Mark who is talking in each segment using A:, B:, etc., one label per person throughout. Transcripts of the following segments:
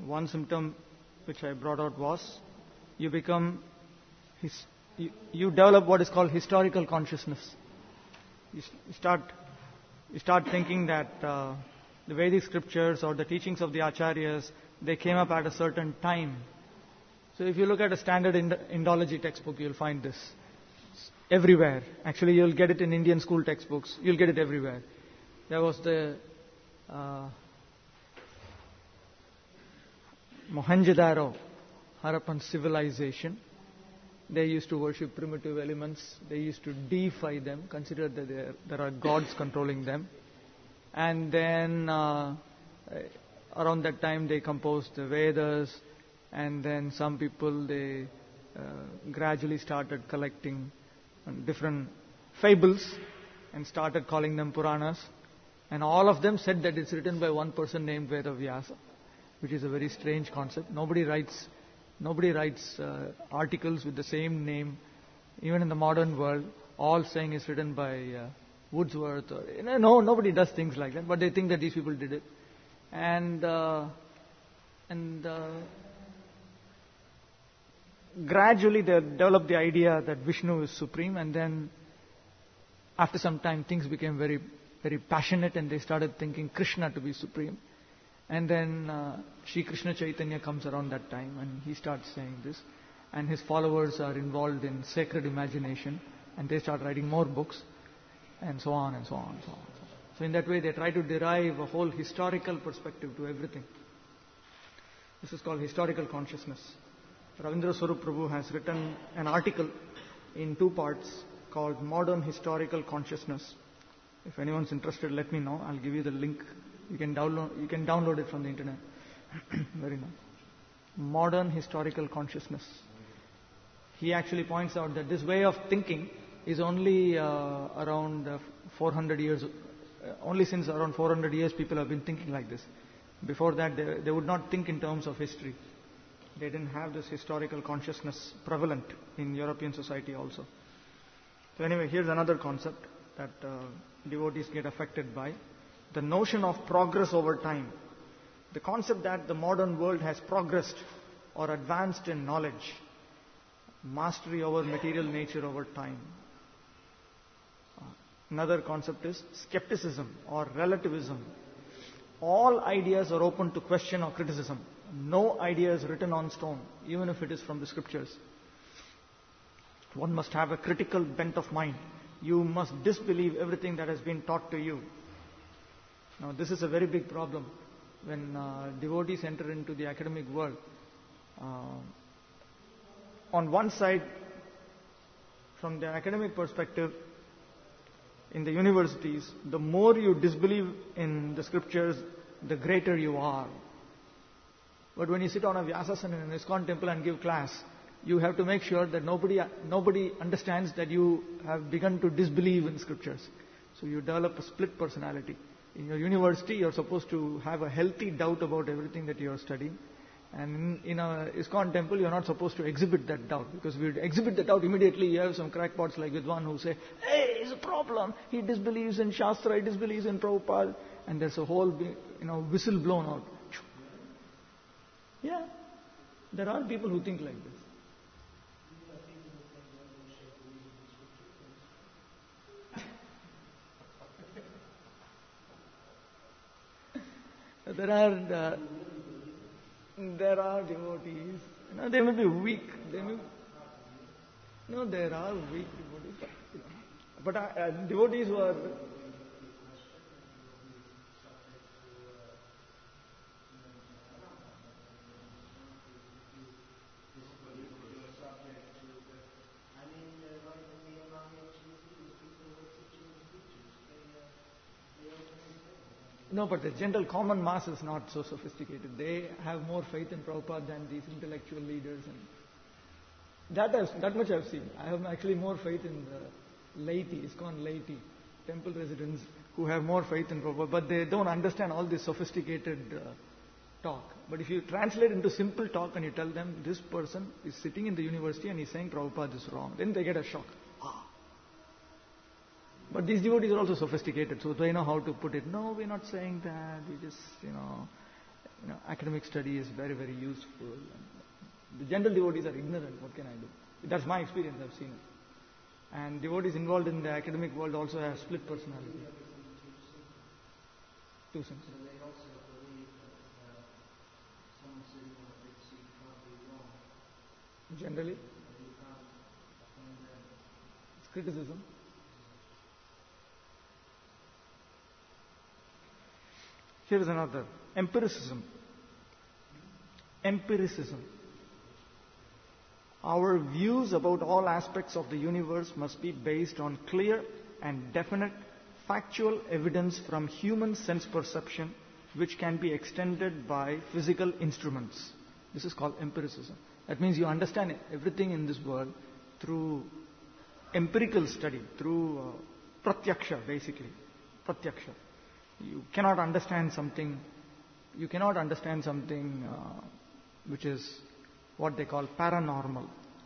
A: one symptom which I brought out was you become, you develop what is called historical consciousness. You start thinking that the Vedic scriptures or the teachings of the acharyas, they came up at a certain time. So if you look at a standard Indology textbook, you'll find this everywhere. Actually, you'll get it in Indian school textbooks. You'll get it everywhere. There was the Mohenjo-daro, Harappan civilization. They used to worship primitive elements. They used to deify them, consider that there are gods controlling them. And then around that time they composed the Vedas, and then some people, they gradually started collecting different fables and started calling them Puranas. And all of them said that it's written by one person named Vedavyasa, which is a very strange concept. Nobody writes articles with the same name, even in the modern world, all saying it's written by Wordsworth. Nobody does things like that, but they think that these people did it. And gradually they developed the idea that Vishnu is supreme, and then after some time things became very, very passionate, and they started thinking Krishna to be supreme. And then Sri Krishna Chaitanya comes around that time, and he starts saying this, and his followers are involved in sacred imagination, and they start writing more books, and so on and so on and so on. So in that way they try to derive a whole historical perspective to everything. This is called historical consciousness. Ravindra Swarup Prabhu has written an article in 2 parts called Modern Historical Consciousness. If anyone's interested, let me know. I'll give you the link. You can download it from the internet. Very nice. Modern Historical Consciousness. He actually points out that this way of thinking is only around 400 years. Only since around 400 years people have been thinking like this. Before that they would not think in terms of history. They didn't have this historical consciousness prevalent in European society also. So anyway, here's another concept that devotees get affected by. The notion of progress over time. The concept that the modern world has progressed or advanced in knowledge, mastery over material nature over time. Another concept is skepticism or relativism. All ideas are open to question or criticism. No idea is written on stone, even if it is from the scriptures. One must have a critical bent of mind. You must disbelieve everything that has been taught to you. Now, this is a very big problem when devotees enter into the academic world. On one side, from the academic perspective, in the universities, the more you disbelieve in the scriptures, the greater you are. But when you sit on a Vyasasana in an ISKCON temple and give class, you have to make sure that nobody understands that you have begun to disbelieve in scriptures. So you develop a split personality. In your university, you're supposed to have a healthy doubt about everything that you're studying. And in a ISKCON temple, you're not supposed to exhibit that doubt. Because if you exhibit the doubt, immediately you have some crackpots like Vidwan who say, hey, it's a problem. He disbelieves in Shastra, he disbelieves in Prabhupada. And there's a whole whistle blown out. Yeah, there are people who think like this. There are devotees. They may be weak. There are weak devotees. But devotees who are. No, but the general common mass is not so sophisticated. They have more faith in Prabhupada than these intellectual leaders. And that much I've seen. I have actually more faith in the laity, ISKCON laity, temple residents who have more faith in Prabhupada, but they don't understand all this sophisticated talk. But if you translate into simple talk and you tell them this person is sitting in the university and he's saying Prabhupada is wrong, then they get a shock. But these devotees are also sophisticated, so they know how to put it. No, we're not saying that. We just, academic study is very, very useful. The general devotees are ignorant. What can I do? That's my experience. I've seen it. And devotees involved in the academic world also have split personality. Two senses. Generally, it's criticism. Here is another. Empiricism. Empiricism. Our views about all aspects of the universe must be based on clear and definite factual evidence from human sense perception, which can be extended by physical instruments. This is called empiricism. That means you understand everything in this world through empirical study, through pratyaksha, basically. Pratyaksha. You cannot understand something which is what they call paranormal.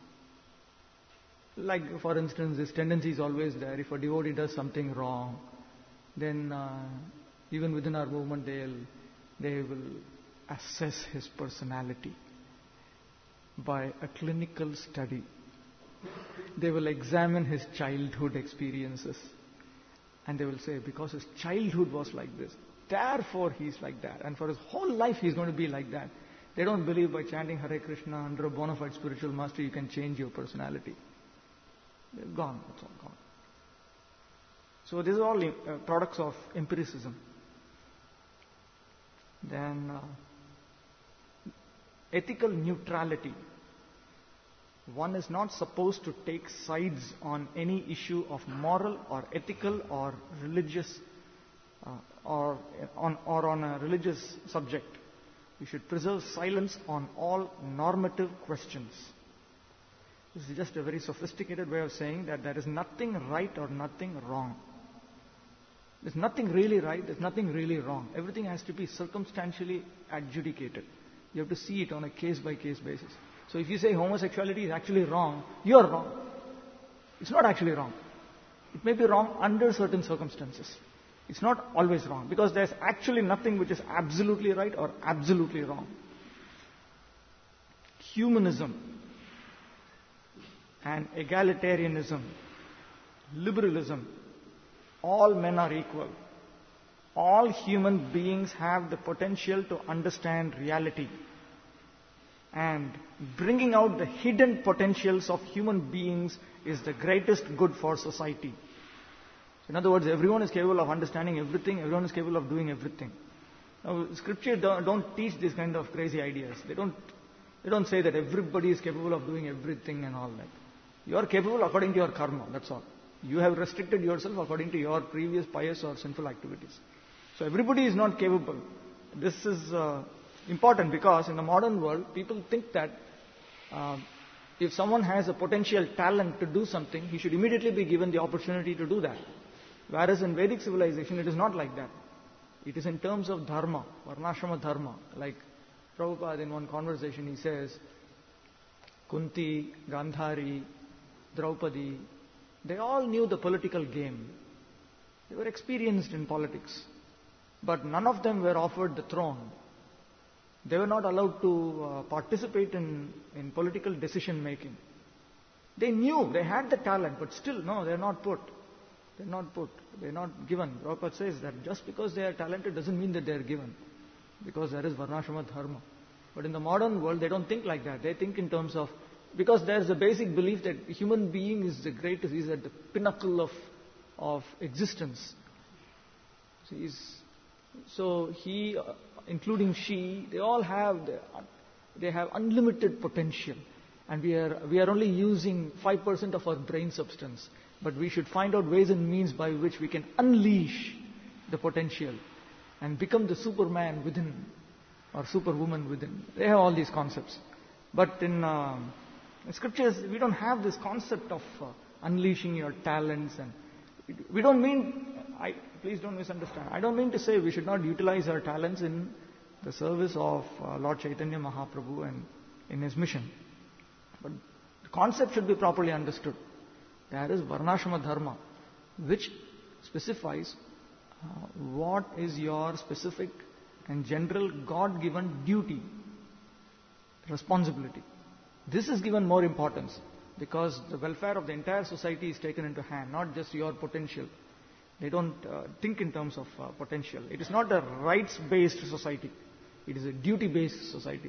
A: Like, for instance, this tendency is always there. If a devotee does something wrong, then even within our movement they will assess his personality by a clinical study. They will examine his childhood experiences. And they will say, because his childhood was like this, therefore he's like that. And for his whole life he's going to be like that. They don't believe by chanting Hare Krishna under a bona fide spiritual master you can change your personality. They're gone. That's all gone. So these are all products of empiricism. Then ethical neutrality. One is not supposed to take sides on any issue of moral or ethical or religious or on a religious subject. You should preserve silence on all normative questions. This is just a very sophisticated way of saying that there is nothing right or nothing wrong. There's nothing really right, there's nothing really wrong. Everything has to be circumstantially adjudicated. You have to see it on a case-by-case basis. So if you say homosexuality is actually wrong, you are wrong. It's not actually wrong. It may be wrong under certain circumstances. It's not always wrong, because there's actually nothing which is absolutely right or absolutely wrong. Humanism and egalitarianism, liberalism, all men are equal. All human beings have the potential to understand reality. And bringing out the hidden potentials of human beings is the greatest good for society. So in other words, everyone is capable of understanding everything, everyone is capable of doing everything. Now, Scripture don't teach these kind of crazy ideas. They don't say that everybody is capable of doing everything and all that. You are capable according to your karma, that's all. You have restricted yourself according to your previous pious or sinful activities. So everybody is not capable. This is important, because in the modern world, people think that if someone has a potential talent to do something, he should immediately be given the opportunity to do that. Whereas in Vedic civilization, it is not like that. It is in terms of dharma, varnashrama dharma. Like Prabhupada in one conversation, he says, Kunti, Gandhari, Draupadi, they all knew the political game. They were experienced in politics. But none of them were offered the throne. They were not allowed to participate in political decision making. They knew, they had the talent, but still, no, they're not put. They're not put. They're not given. Prabhupada says that just because they are talented doesn't mean that they are given. Because there is varnashrama dharma. But in the modern world, they don't think like that. They think in terms of, because there's a basic belief that human being is the greatest, he's at the pinnacle of existence. So he, including she, they all have unlimited potential. And we are only using 5% of our brain substance. But we should find out ways and means by which we can unleash the potential and become the Superman within or Superwoman within. They have all these concepts. But in scriptures, we don't have this concept of unleashing your talents. And we don't mean, please don't misunderstand, I don't mean to say we should not utilize our talents in the service of Lord Chaitanya Mahaprabhu and in his mission. But the concept should be properly understood. There is Varnashrama Dharma, which specifies what is your specific and general God-given duty, responsibility. This is given more importance because the welfare of the entire society is taken into hand, not just your potential. They don't think in terms of potential. It is not a rights-based society. It is a duty-based society.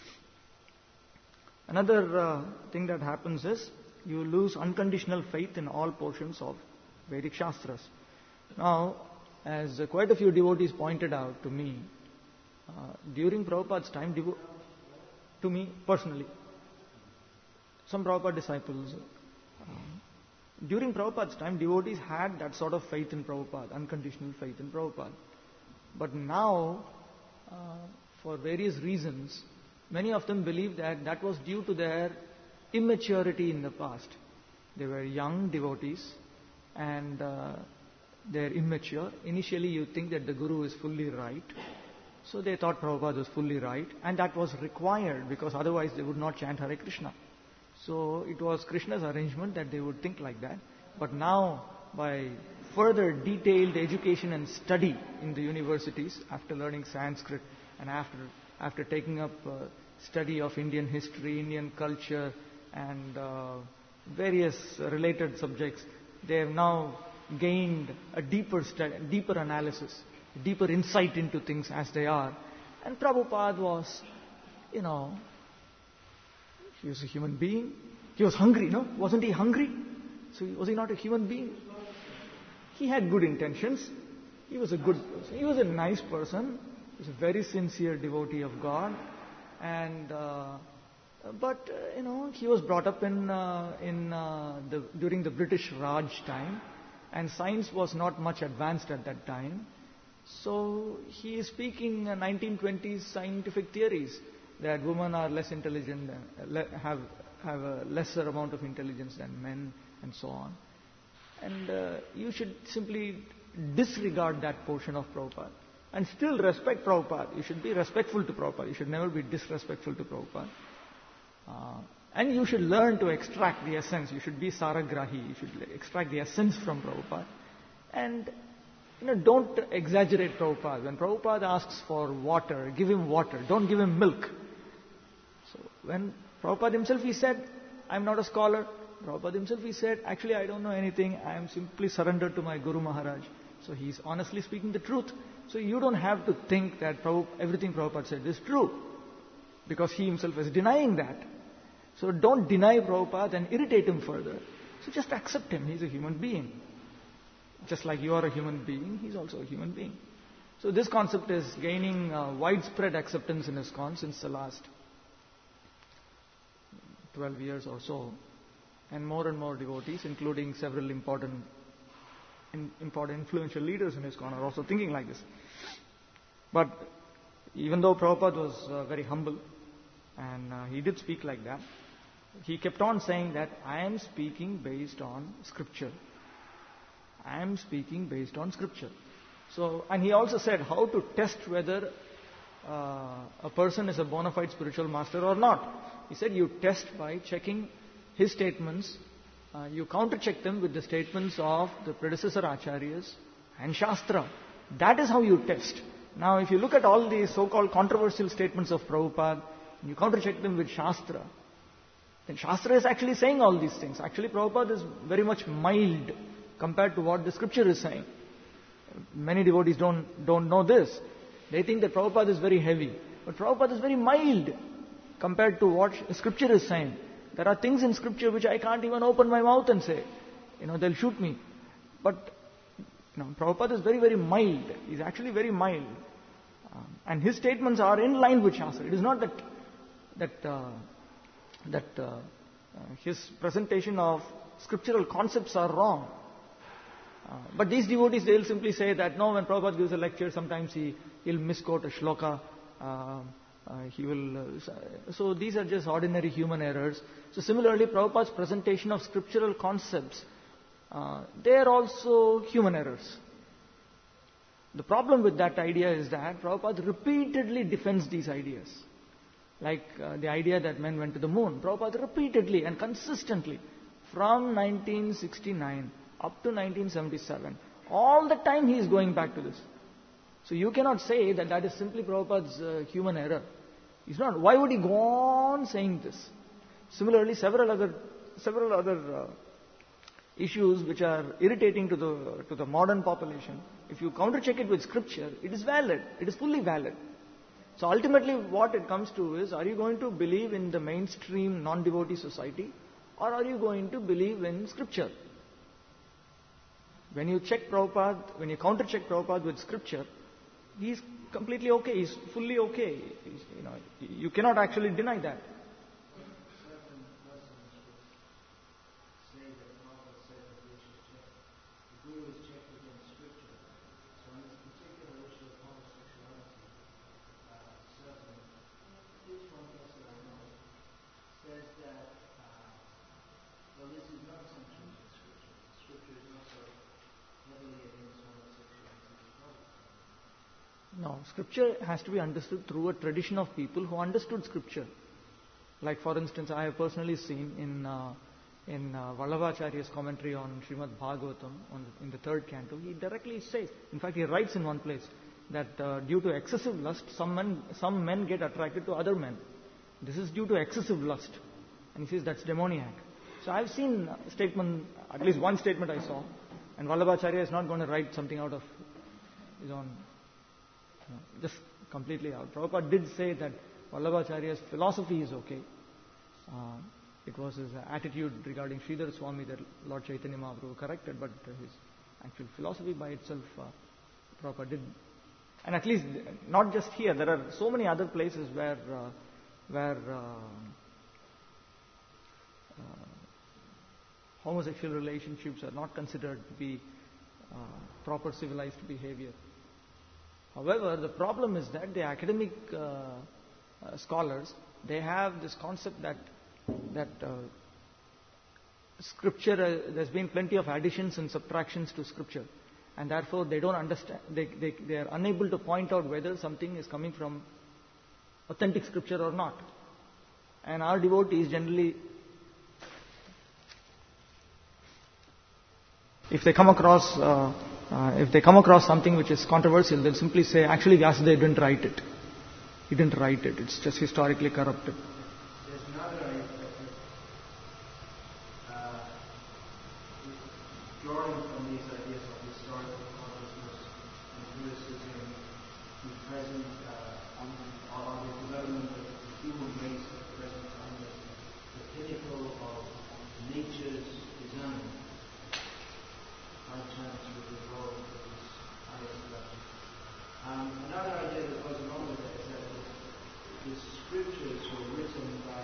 A: Another thing that happens is you lose unconditional faith in all portions of Vedic Shastras. Now, as quite a few devotees pointed out to me, during Prabhupada's time, to me personally, some Prabhupada disciples, during Prabhupada's time, devotees had that sort of faith in Prabhupada, unconditional faith in Prabhupada. But now, for various reasons, many of them believe that that was due to their immaturity in the past. They were young devotees and they're immature. Initially you think that the Guru is fully right. So they thought Prabhupada was fully right, and that was required because otherwise they would not chant Hare Krishna. So it was Krishna's arrangement that they would think like that. But now, by further detailed education and study in the universities, after learning Sanskrit and after taking up study of Indian history, Indian culture, and various related subjects, they have now gained a deeper analysis, deeper insight into things as they are. And Prabhupada was, he was a human being. He was hungry, no? Wasn't he hungry? So was he not a human being? He had good intentions. He was a good person. He was a nice person. He was a very sincere devotee of God. And but he was brought up during the British Raj time, and science was not much advanced at that time. So he is speaking 1920s scientific theories that women are less intelligent, have a lesser amount of intelligence than men, and so on. And you should simply disregard that portion of Prabhupada and still respect Prabhupada. You should be respectful to Prabhupada. You should never be disrespectful to Prabhupada. And you should learn to extract the essence. You should be Saragrahi. You should extract the essence from Prabhupada. And don't exaggerate Prabhupada. When Prabhupada asks for water, give him water. Don't give him milk. So when Prabhupada himself, he said, I'm not a scholar. Prabhupada himself, he said, actually I don't know anything. I am simply surrendered to my Guru Maharaj. So he's honestly speaking the truth. So you don't have to think that everything Prabhupada said is true, because he himself is denying that. So don't deny Prabhupada and irritate him further. So just accept him. He's a human being. Just like you are a human being, he's also a human being. So this concept is gaining widespread acceptance in ISKCON since the last 12 years or so. And more devotees, including several important influential leaders in ISKCON, are also thinking like this. But even though Prabhupada was very humble, and he did speak like that, he kept on saying that I am speaking based on scripture. I am speaking based on scripture. So, and he also said how to test whether a person is a bona fide spiritual master or not. He said you test by checking his statements, you counter-check them with the statements of the predecessor acharyas and Shastra. That is how you test. Now, if you look at all these so-called controversial statements of Prabhupada, and you counter-check them with Shastra, then Shastra is actually saying all these things. Actually, Prabhupada is very much mild compared to what the scripture is saying. Many devotees don't know this. They think that Prabhupada is very heavy. But Prabhupada is very mild compared to what scripture is saying. There are things in scripture which I can't even open my mouth and say. They'll shoot me. But Prabhupada is very, very mild. He's actually very mild. And his statements are in line with Shastra. It is not that his presentation of scriptural concepts are wrong. But these devotees, they'll simply say that, no, when Prabhupada gives a lecture, sometimes he'll misquote a shloka. So these are just ordinary human errors. So similarly, Prabhupada's presentation of scriptural concepts, they are also human errors. The problem with that idea is that Prabhupada repeatedly defends these ideas. Like the idea that men went to the moon. Prabhupada repeatedly and consistently, from 1969 up to 1977, all the time he is going back to this. So you cannot say that that is simply Prabhupada's human error. He's not. Why would he go on saying this? Similarly, several other issues which are irritating to the modern population, if you countercheck it with scripture, it is valid. It is fully valid. So ultimately what it comes to is, are you going to believe in the mainstream non-devotee society, or are you going to believe in scripture? When you check Prabhupada, when you countercheck Prabhupada with scripture, he is completely okay, he is fully okay. You cannot actually deny that. No, scripture has to be understood through a tradition of people who understood scripture. Like for instance, I have personally seen in Vallabhacharya's commentary on Srimad Bhagavatam in the third canto, he directly says, in fact he writes in one place, that due to excessive lust, some men get attracted to other men. This is due to excessive lust. And he says that's demoniac. So I have seen a statement, at least one statement I saw, and Vallabhacharya is not going to write something out of his own, just completely out. Prabhupada did say that Vallabhacharya's philosophy is okay. It was his attitude regarding Sridhar Swami that Lord Chaitanya Mahaprabhu corrected, but his actual philosophy by itself, Prabhupada did. And at least, not just here, there are so many other places where homosexual relationships are not considered to be proper civilized behavior. However, the problem is that the academic scholars, they have this concept that scripture, there's been plenty of additions and subtractions to scripture, and therefore they don't understand, they are unable to point out whether something is coming from authentic scripture or not. And our devotees generally, if they come across something which is controversial, they'll simply say, actually Vyasadeva didn't write it. He didn't write it. It's just historically corrupted.
B: There's another drawing from these ideas of historical consciousness and criticism to present on the development of the human race at the present time as the pinnacle of nature's design. High chance with the role of this highest level. Another idea that goes along with that is that the scriptures were written by,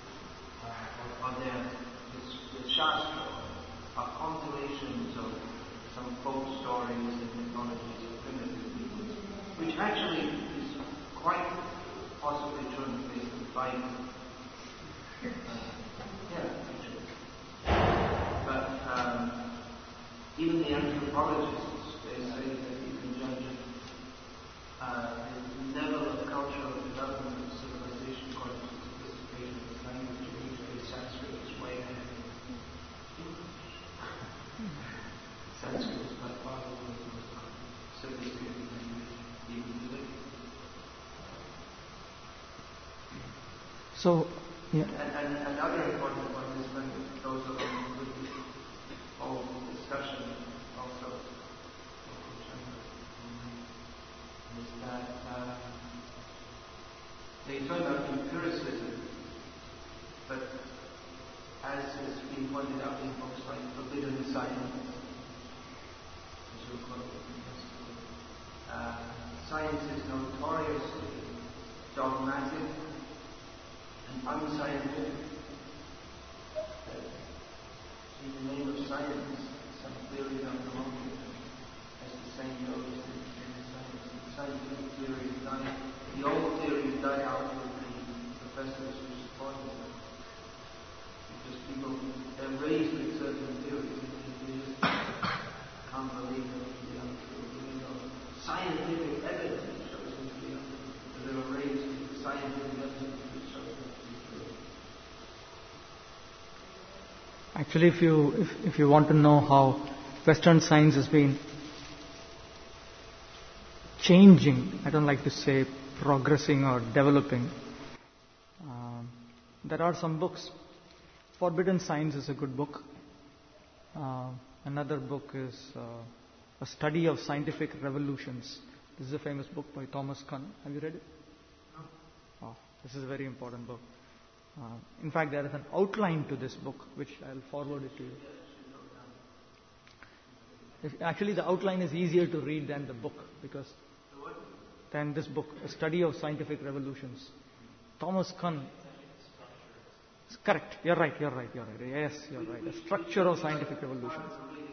B: the Shastra are compilations of some folk stories and mythologies of primitive peoples, which actually is quite possibly true in the case of the Bible. Actually. But even the anthropologists, they say that you can judge the level of cultural development of civilization according to the sophistication of its language, and usually Sanskrit is way ahead of English. Sanskrit is by far the most sophisticated language even today.
A: So, yeah.
B: And another important one is when it goes along with this whole discussion also is that they talk about empiricism, but as has been pointed out in books like Forbidden Science, science is notoriously dogmatic and unscientific. In the name of science, some theories are promoted, as the saying goes in science. The scientific theories die, the old theories die out with the professors who supported them. Because people, they're raised with certain theories, and they just can't believe them to be untrue. Even though scientific evidence shows them to be untrue, but they were raised with scientific evidence which shows them to be true.
A: Actually, if you want to know how Western science has been changing. I don't like to say progressing or developing. There are some books. Forbidden Science is a good book. Another book is A Study of Scientific Revolutions. This is a famous book by Thomas Kuhn. Have you read it?
B: No.
A: Oh, this is a very important book. In fact, there is an outline to this book, which I'll forward it to you. Actually, the outline is easier to read than the book, because than this book, A Study of Scientific Revolutions. Thomas Kuhn. Correct. You're right. Yes, you're right. A Structure of Scientific Revolutions.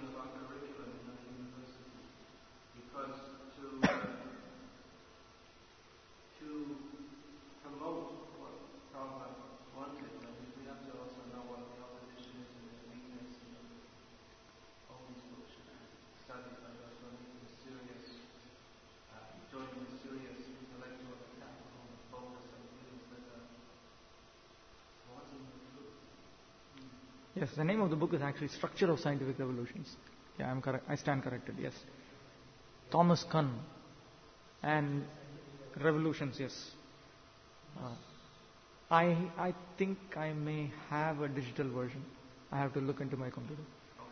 A: Yes, the name of the book is actually Structure of Scientific Revolutions. Yeah, I'm correct. I stand corrected. Yes, Thomas Kuhn and Revolutions. Yes, I think I may have a digital version. I have to look into my computer.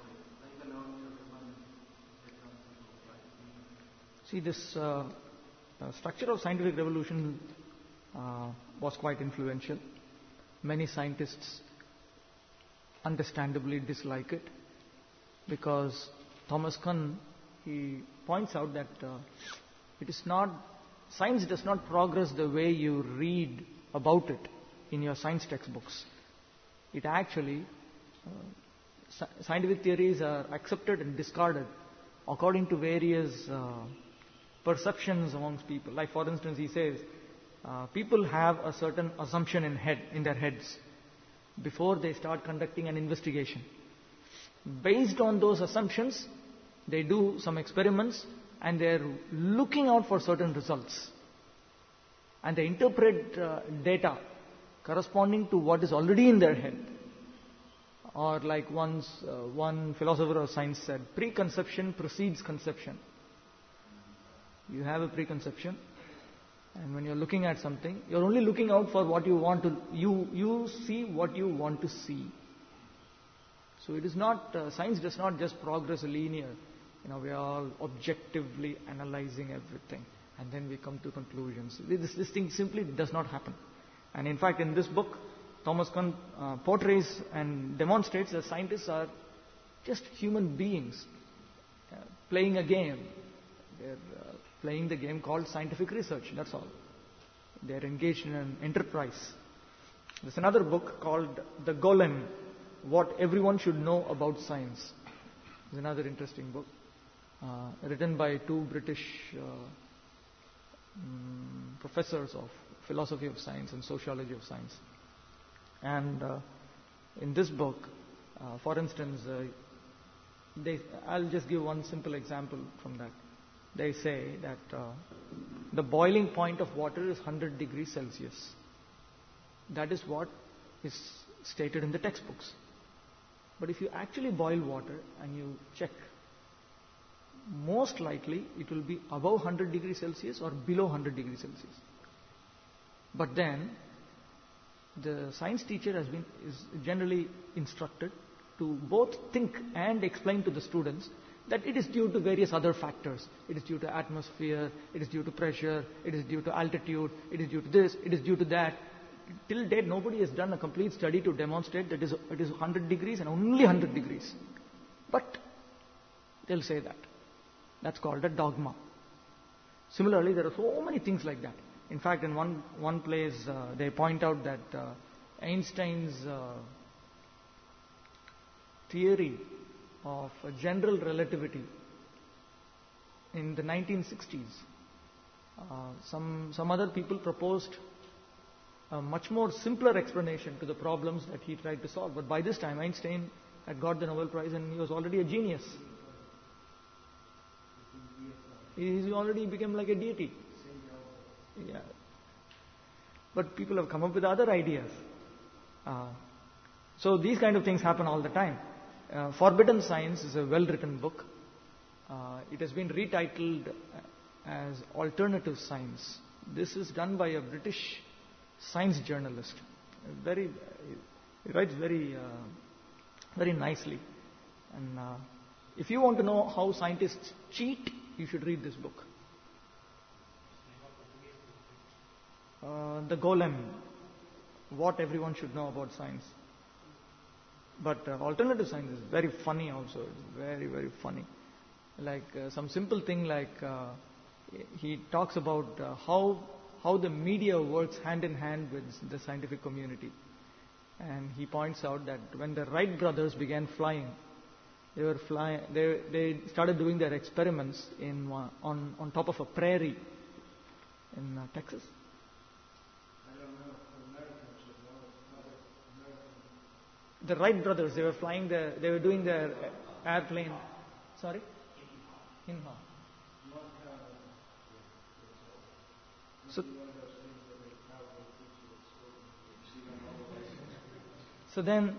A: See, this Structure of Scientific Revolution was quite influential. Many scientists understandably dislike it, because Thomas Kuhn, he points out that science does not progress the way you read about it in your science textbooks. It actually, scientific theories are accepted and discarded according to various perceptions amongst people. Like, for instance, he says, people have a certain assumption in their heads before they start conducting an investigation. Based on those assumptions, they do some experiments and they're looking out for certain results. And they interpret data corresponding to what is already in their head. Or like once one philosopher of science said, preconception precedes conception. You have a preconception, and when you're looking at something, you're only looking out for what you want to, you see what you want to see. So it is not, science does not just progress linear. We are all objectively analyzing everything, and then we come to conclusions. This thing simply does not happen. And in fact, in this book, Thomas Kuhn portrays and demonstrates that scientists are just human beings playing a game. They're playing the game called scientific research, that's all. They're engaged in an enterprise. There's another book called The Golem, What Everyone Should Know About Science. It's another interesting book, written by two British professors of philosophy of science and sociology of science. And in this book, for instance, I'll just give one simple example from that. They say that the boiling point of water is 100 degrees Celsius. That is what is stated in the textbooks. But if you actually boil water and you check, most likely it will be above 100 degrees Celsius or below 100 degrees Celsius. But then the science teacher is generally instructed to both think and explain to the students that it is due to various other factors. It is due to atmosphere, it is due to pressure, it is due to altitude, it is due to this, it is due to that. Till date, nobody has done a complete study to demonstrate that it is 100 degrees and only 100 degrees. But they'll say that. That's called a dogma. Similarly, there are so many things like that. In fact, in one place, they point out that Einstein's theory of general relativity in the 1960s, some other people proposed a much more simpler explanation to the problems that he tried to solve. But by this time, Einstein had got the Nobel Prize and he was already a genius. He already became like a deity. Yeah. But people have come up with other ideas. So these kind of things happen all the time. Forbidden Science is a well-written book. It has been retitled as alternative science. This is done by a British science journalist. Very, he writes very nicely. And if you want to know how scientists cheat, you should read this book. The Golem, what everyone should know about science. But alternative science is very funny also. It's very, very funny. Like some simple thing like he talks about how the media works hand in hand with the scientific community. And he points out that when the Wright brothers began flying, they started doing their experiments on top of a prairie in Texas. The Wright brothers, they were doing their airplane. Sorry? Hinha. So then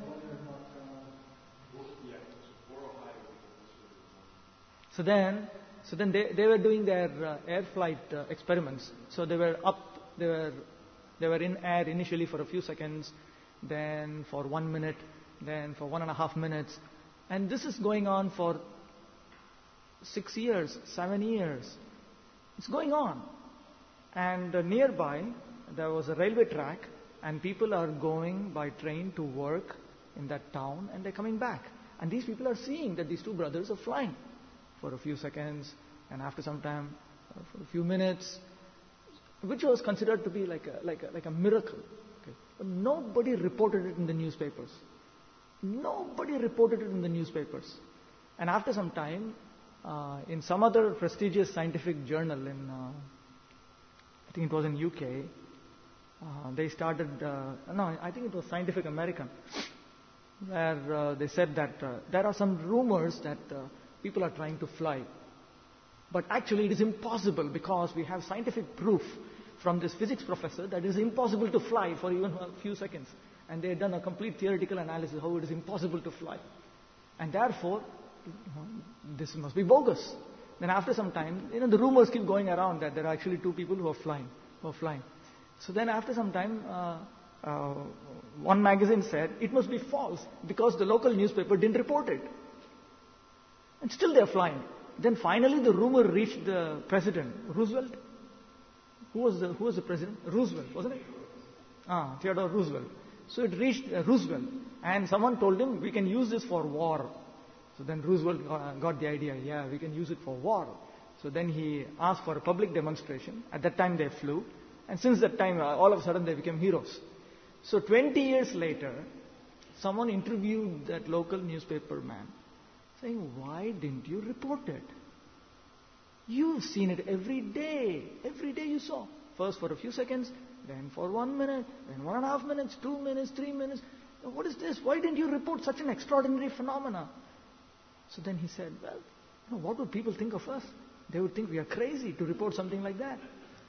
A: they were doing their air flight experiments. So they were in air initially for a few seconds, then for 1 minute, then for 1.5 minutes. And this is going on for 6 years, 7 years. It's going on. And nearby, there was a railway track, and people are going by train to work in that town, and they're coming back. And these people are seeing that these two brothers are flying for a few seconds, and after some time, for a few minutes, which was considered to be like a miracle. Okay. But nobody reported it in the newspapers. Nobody reported it in the newspapers. And after some time, in some other prestigious scientific journal I think it was in UK, they started, I think it was Scientific American, where they said that there are some rumors that people are trying to fly. But actually it is impossible because we have scientific proof from this physics professor that it is impossible to fly for even a few seconds. And they had done a complete theoretical analysis how it is impossible to fly. And therefore, this must be bogus. Then after some time, the rumors keep going around that there are actually two people who are flying. So then after some time, one magazine said it must be false because the local newspaper didn't report it. And still they are flying. Then finally the rumor reached the president, Roosevelt. Who was the president? Roosevelt, wasn't it? Theodore Roosevelt. So it reached Roosevelt, and someone told him, we can use this for war. So then Roosevelt got the idea, yeah, we can use it for war. So then he asked for a public demonstration. At that time they flew, and since that time, all of a sudden they became heroes. So 20 years later, someone interviewed that local newspaper man, saying, why didn't you report it? You've seen it every day. Every day you saw. First for a few seconds, then for 1 minute, then 1.5 minutes, 2 minutes, 3 minutes. What is this? Why didn't you report such an extraordinary phenomena? So then he said, well, what would people think of us? They would think we are crazy to report something like that.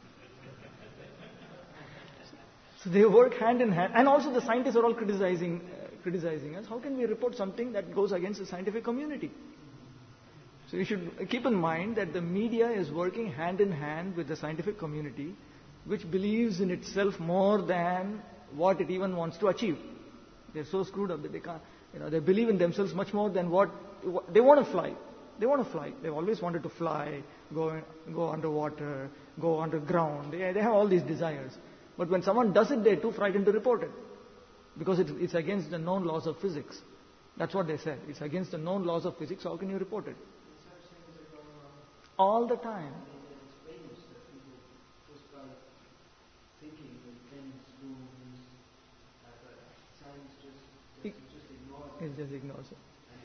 A: So they work hand in hand. And also the scientists are all criticizing us. How can we report something that goes against the scientific community? So you should keep in mind that the media is working hand in hand with the scientific community, which believes in itself more than what it even wants to achieve. They're so screwed up that they can't, they believe in themselves much more than what they want to fly. They want to fly. They've always wanted to fly, go underwater, go underground. They have all these desires. But when someone does it, they're too frightened to report it. Because it's against the known laws of physics. That's what they said. It's against the known laws of physics. How can you report it? All the time. It just ignores it.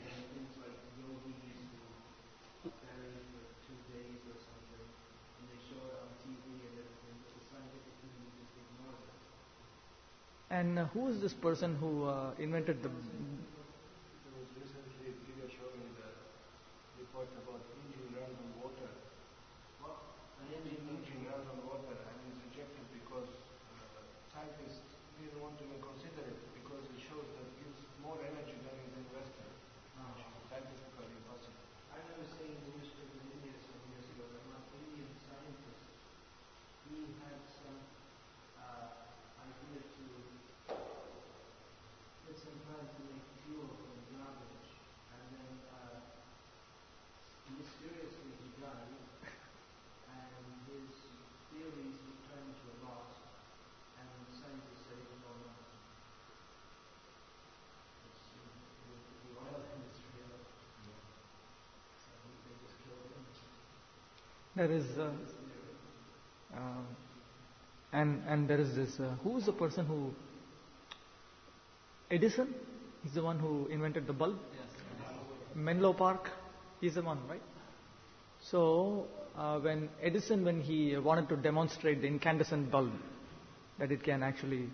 A: And who is this person who invented the...
C: There was recently a video showing the report about engine runs on water. An engine runs on water and is rejected because scientists didn't want to even consider it because it shows that it gives more energy than is invested. Which is scientifically impossible.
B: I remember seeing the newspapers in India some years ago, an Indian scientist, he had some idea to get some time to make fuel from garbage, and then mysteriously he died, and his theories returned to a loss, and scientists say it was all nonsense. The oil industry, so they just killed him.
A: There is, and there is this, who is the person who, Edison? He's the one who invented the bulb? Yes. Menlo Park, he's the one, right? So, when he wanted to demonstrate the incandescent bulb, that it can actually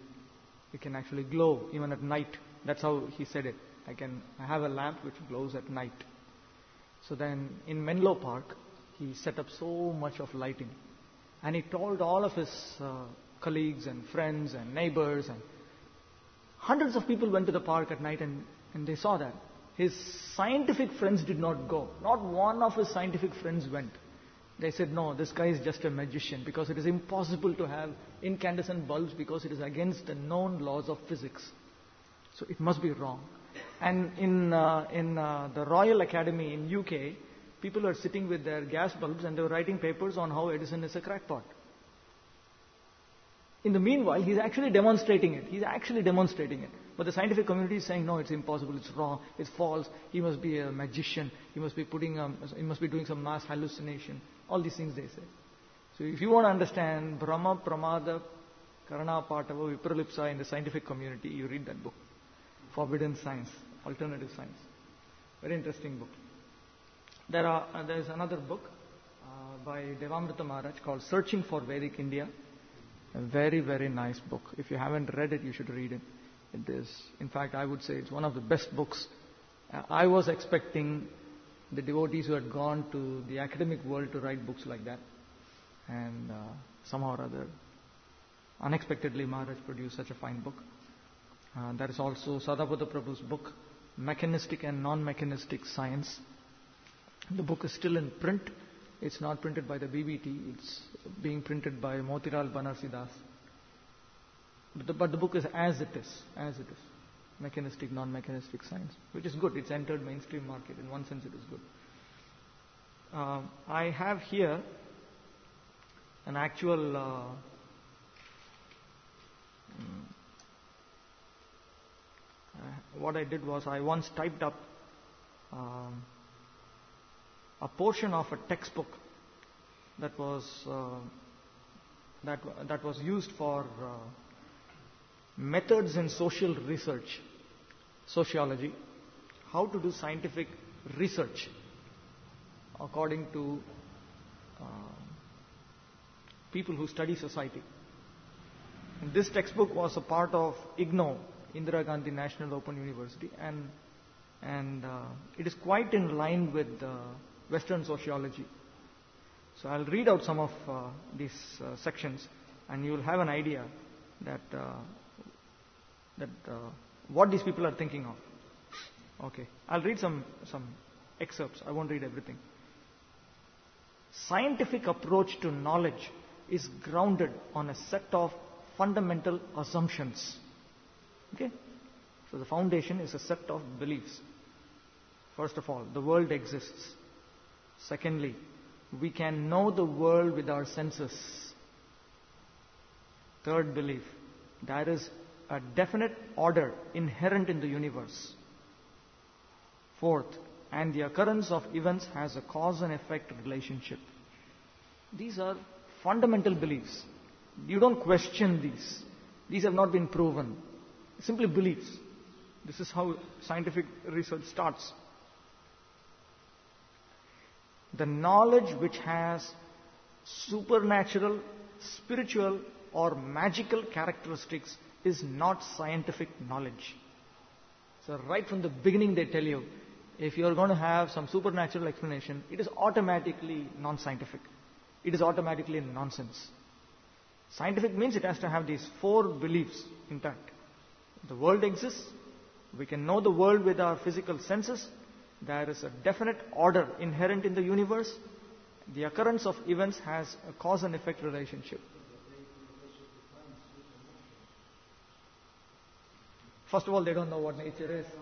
A: glow even at night. That's how he said it. I have a lamp which glows at night. So then, in Menlo Park, he set up so much of lighting. And he told all of his colleagues and friends and neighbors, and hundreds of people went to the park at night and they saw that. His scientific friends did not go. Not one of his scientific friends went. They said, no, this guy is just a magician, because it is impossible to have incandescent bulbs because it is against the known laws of physics. So it must be wrong. And in the Royal Academy in UK, people were sitting with their gas bulbs and they were writing papers on how Edison is a crackpot. In the meanwhile, he's actually demonstrating it. But the scientific community is saying, no, it's impossible, it's wrong, it's false, he must be a magician, he must be doing some mass hallucination. All these things they say. So if you want to understand Brahma, Pramada, Karana, Patava, Vipralipsa in the scientific community, you read that book. Forbidden Science, Alternative Science. Very interesting book. There is another book by Devamrita Maharaj called Searching for Vedic India. A very, very nice book. If you haven't read it, you should read it. It is, in fact, I would say it's one of the best books. I was expecting the devotees who had gone to the academic world to write books like that. And somehow or other, unexpectedly, Maharaj produced such a fine book. There is also Sadapata Prabhu's book, Mechanistic and Non-Mechanistic Science. The book is still in print. It's not printed by the BBT. It's being printed by Motilal Banarsidas. But the book is as it is. Mechanistic, non-mechanistic science. Which is good. It's entered mainstream market. In one sense it is good. I have here an actual what I did was I once typed up a portion of a textbook that was used for methods in social research, sociology, how to do scientific research according to people who study society. And this textbook was a part of IGNOU, Indira Gandhi National Open University, and it is quite in line with Western sociology. So I'll read out some of these sections, and you will have an idea that what these people are thinking of. Okay, I'll read some excerpts. I won't read everything. Scientific approach to knowledge is grounded on a set of fundamental assumptions. Okay? So the foundation is a set of beliefs. First of all, the world exists. Secondly, we can know the world with our senses. Third belief, there is a definite order inherent in the universe. Fourth, and the occurrence of events has a cause and effect relationship. These are fundamental beliefs. You don't question these. These have not been proven. Simply beliefs. This is how scientific research starts. The knowledge which has supernatural, spiritual, or magical characteristics is not scientific knowledge. So right from the beginning they tell you, if you are going to have some supernatural explanation, it is automatically non-scientific. It is automatically nonsense. Scientific means it has to have these four beliefs intact. The world exists. We can know the world with our physical senses. There is a definite order inherent in the universe. The occurrence of events has a cause and effect relationship. First of all, they don't know what nature is.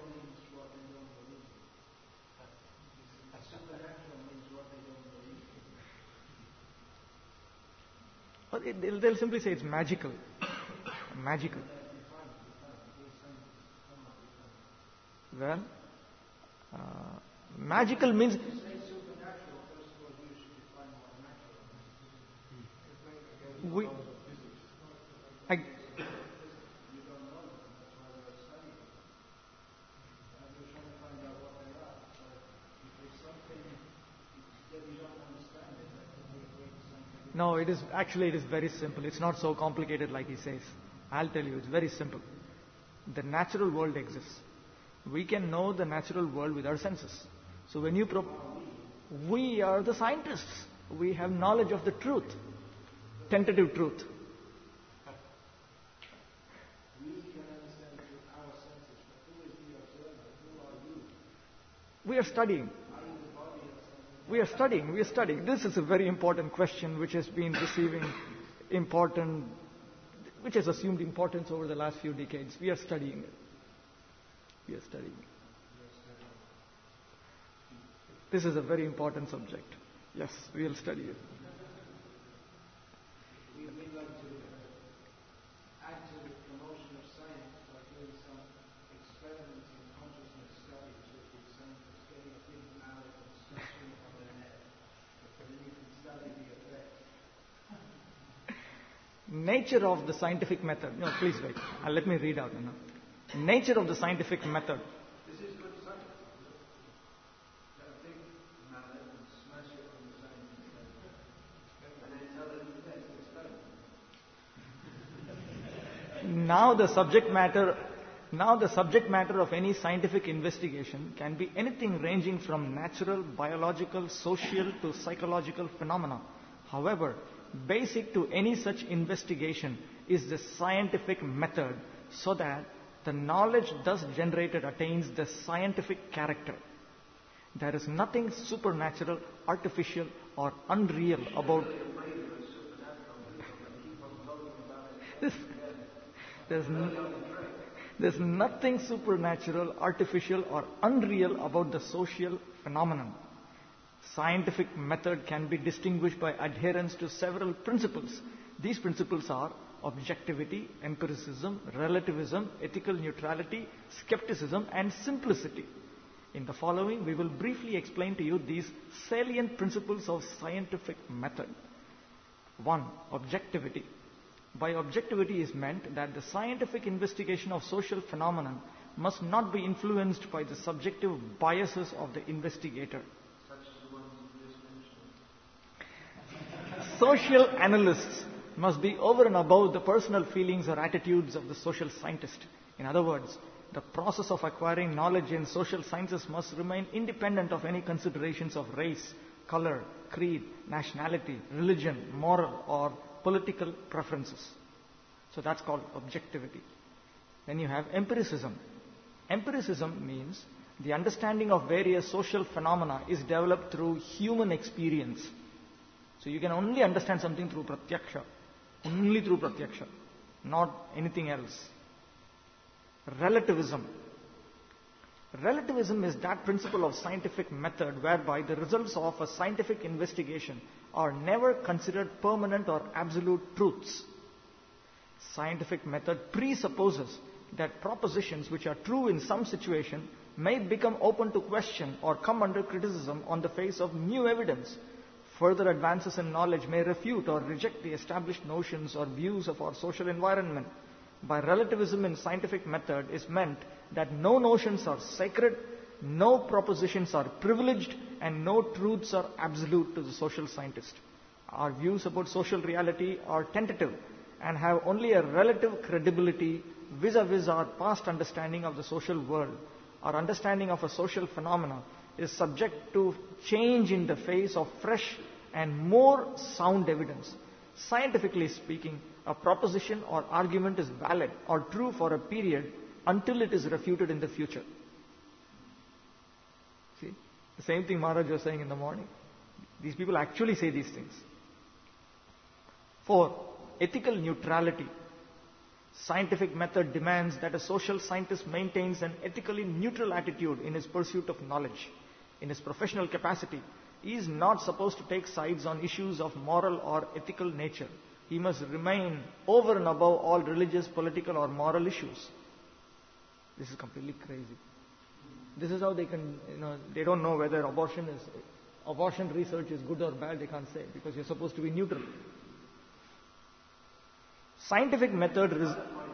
A: But they'll simply say it's magical. Magical. Well, magical means... I, no, it is very simple. It's not so complicated like he says. I'll tell you, it's very simple. The natural world exists. We can know the natural world with our senses. So when we are the scientists. We have knowledge of the truth. Tentative truth. We are studying. We are studying. This is a very important question which has been which has assumed importance over the last few decades. We are studying it. This is a very important subject. Yes, we will study it.
C: We would like to add to the promotion of science by doing some experiments in consciousness studies with the scientists, getting a big mallet and smashing it on their head. And then you can study the effect.
A: Nature of the scientific method. No, please wait. Let me read out. Nature of the scientific method.
C: This is good science. Get a big mallet and smash it on the scientists' head. And then tell them the next experiment.
A: Now the subject matter of any scientific investigation can be anything ranging from natural, biological, social to psychological phenomena. However, basic to any such investigation is the scientific method, so that the knowledge thus generated attains the scientific character. There is nothing supernatural, artificial, or unreal about this. There's nothing supernatural, artificial, or unreal about the social phenomenon. Scientific method can be distinguished by adherence to several principles. These principles are objectivity, empiricism, relativism, ethical neutrality, skepticism, and simplicity. In the following, we will briefly explain to you these salient principles of scientific method. 1. Objectivity. By objectivity is meant that the scientific investigation of social phenomena must not be influenced by the subjective biases of the investigator. Social analysts must be over and above the personal feelings or attitudes of the social scientist. In other words, the process of acquiring knowledge in social sciences must remain independent of any considerations of race, color, creed, nationality, religion, moral, or political preferences. So that's called objectivity. Then you have empiricism. Empiricism means the understanding of various social phenomena is developed through human experience. So you can only understand something through pratyaksha. Only through pratyaksha. Not anything else. Relativism. Relativism is that principle of scientific method whereby the results of a scientific investigation are never considered permanent or absolute truths. Scientific method presupposes that propositions which are true in some situation may become open to question or come under criticism on the face of new evidence. Further advances in knowledge may refute or reject the established notions or views of our social environment. By relativism in scientific method is meant that no notions are sacred, no propositions are privileged, and no truths are absolute to the social scientist. Our views about social reality are tentative and have only a relative credibility vis-a-vis our past understanding of the social world. Our understanding of a social phenomena is subject to change in the face of fresh and more sound evidence. Scientifically speaking, a proposition or argument is valid or true for a period until it is refuted in the future. See, the same thing Maharaj was saying in the morning. These people actually say these things. 4. Ethical neutrality. Scientific method demands that a social scientist maintains an ethically neutral attitude in his pursuit of knowledge. In his professional capacity, he is not supposed to take sides on issues of moral or ethical nature. He must remain over and above all religious, political or moral issues. This is completely crazy. This is how they can, they don't know whether abortion research is good or bad, they can't say, because you're supposed to be neutral. Scientific method is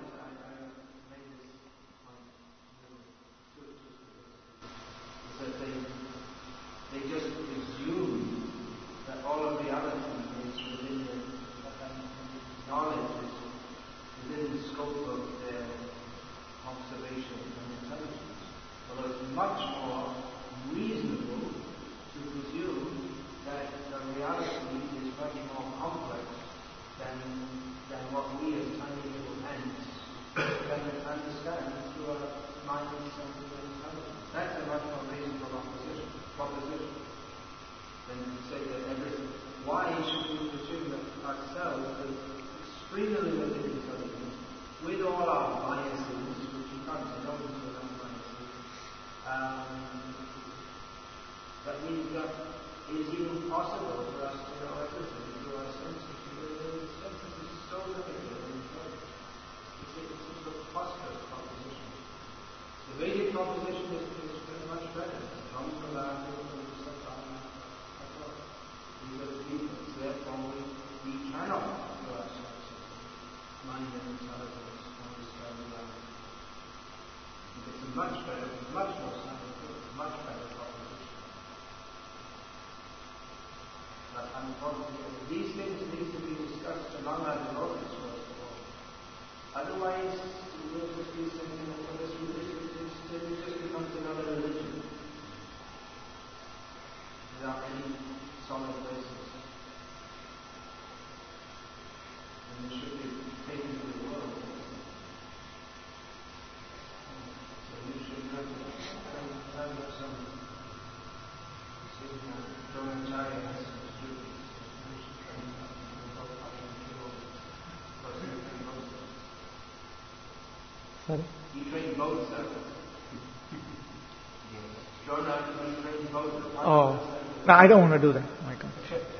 B: that they just assume that all of the other things within the knowledge is within the scope of their observation and intelligence. Although it's much more reasonable to presume that the reality is much more complex than what we as tiny little ants can understand through our minds and intelligence. That's a much more reasonable proposition than to say that everything. Why should we presume that ourselves as extremely limited intelligence, with all our biases, which you can't say no one's without biases, that it is even possible for us to know everything through our senses. The senses is so limited and it's a preposterous proposition. The Vedic proposition is very much better. Therefore, we cannot do ourselves mind and intelligence understand reality. It's a much better, much more scientific, much better proposition. But unfortunately, these things need to be discussed among our devotees first of all. Otherwise, we'll just be thinking that it just becomes another religion without any solid basis. And it should be taken to the world. So we should have some Dronacharya has some students. We should train them to both
A: Sorry?
B: He trained both servants. Drona, he trained both.
A: Oh. No, I don't want to do that. I can't.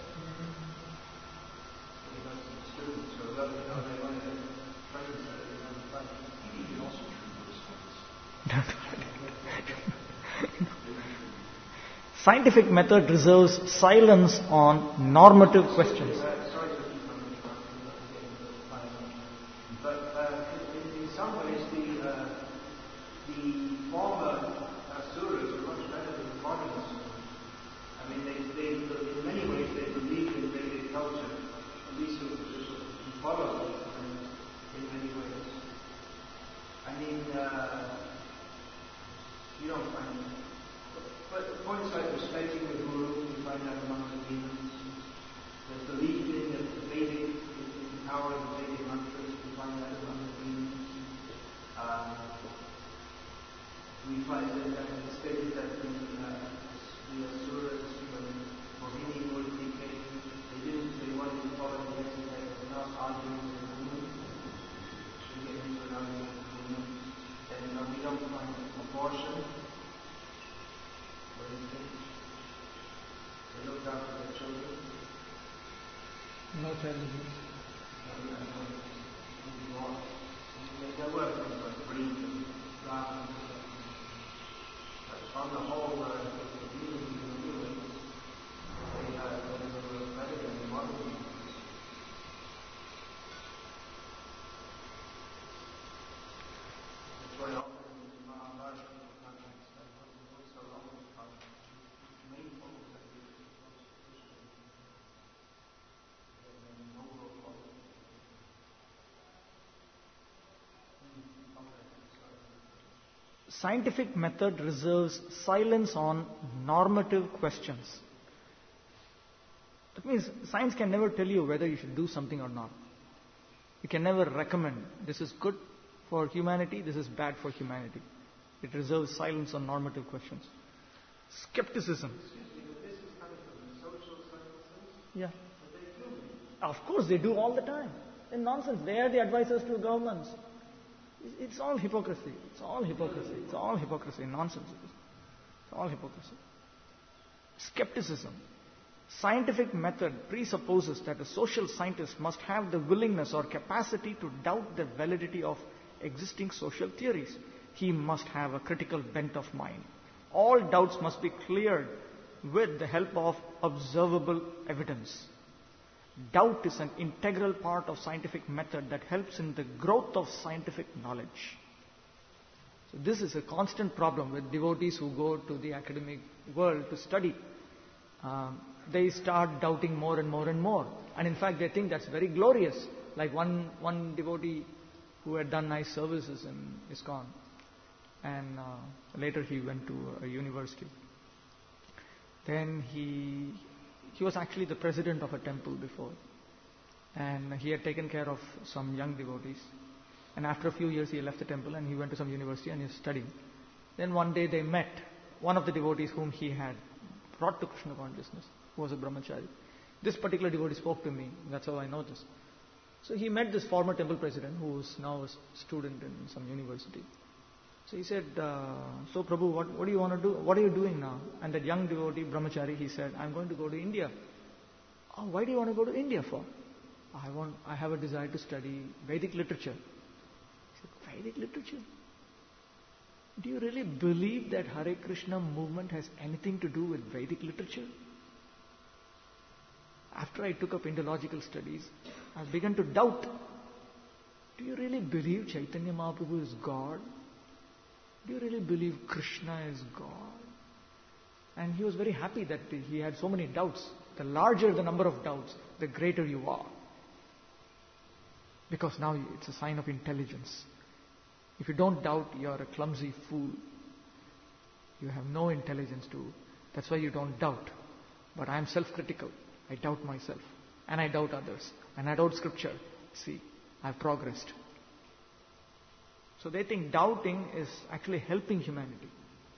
A: Scientific method reserves silence on normative questions.
B: But in some ways, the former asuras are much better than the modern asuras. I mean, in many ways, they believe in Vedic culture, at least who follow it in many ways. I mean, you don't find it. But points like respecting the Guru, you find that among the demons. The belief in the Vedic, in the power of the Vedic mantras, you find that among the demons. We find that it's stated that the asuras, when Mohini Murti came, they wanted to follow the message that they were not arguing with the woman. Should get into an argument with the woman. And we don't find abortion. What do you think? They looked after their children.
A: No child abuse.
B: There were things like grief and laughing. But on the whole, the demons in the humans, they were better than the modern humans. That's why often in Mahabharata people can't understand what's so wrong with Mahabharata. The main point is that it is Christian. And noble quality.
A: Scientific method reserves silence on normative questions. That means science can never tell you whether you should do something or not. It can never recommend this is good for humanity, this is bad for humanity. It reserves silence on normative questions. Skepticism.
B: This is coming from the social science.
A: Yeah. Of course, they do all the time. And nonsense. They are the advisors to governments. It's all hypocrisy. It's all hypocrisy. It's all hypocrisy. Nonsense. It's all hypocrisy. Skepticism. Scientific method presupposes that a social scientist must have the willingness or capacity to doubt the validity of existing social theories. He must have a critical bent of mind. All doubts must be cleared with the help of observable evidence. Doubt is an integral part of scientific method that helps in the growth of scientific knowledge. So this is a constant problem with devotees who go to the academic world to study. They start doubting more and more and more. And in fact, they think that's very glorious. Like one devotee who had done nice services in ISKCON. And later he went to a university. Then he was actually the president of a temple before. And he had taken care of some young devotees. And after a few years he left the temple and he went to some university and he was studying. Then one day they met one of the devotees whom he had brought to Krishna consciousness, who was a brahmachari. This particular devotee spoke to me. That's how I know this. So he met this former temple president who is now a student in some university. So he said, so Prabhu, what do you want to do? What are you doing now? And that young devotee, brahmachari, he said, I'm going to go to India. Oh, why do you want to go to India for? I have a desire to study Vedic literature. He said, Vedic literature? Do you really believe that Hare Krishna movement has anything to do with Vedic literature? After I took up Indological studies, I began to doubt. Do you really believe Chaitanya Mahaprabhu is God? Do you really believe Krishna is God? And he was very happy that he had so many doubts. The larger the number of doubts, the greater you are. Because now it's a sign of intelligence. If you don't doubt, you are a clumsy fool. You have no intelligence to. That's why you don't doubt. But I am self-critical. I doubt myself. And I doubt others. And I doubt scripture. See, I have progressed. So they think doubting is actually helping humanity.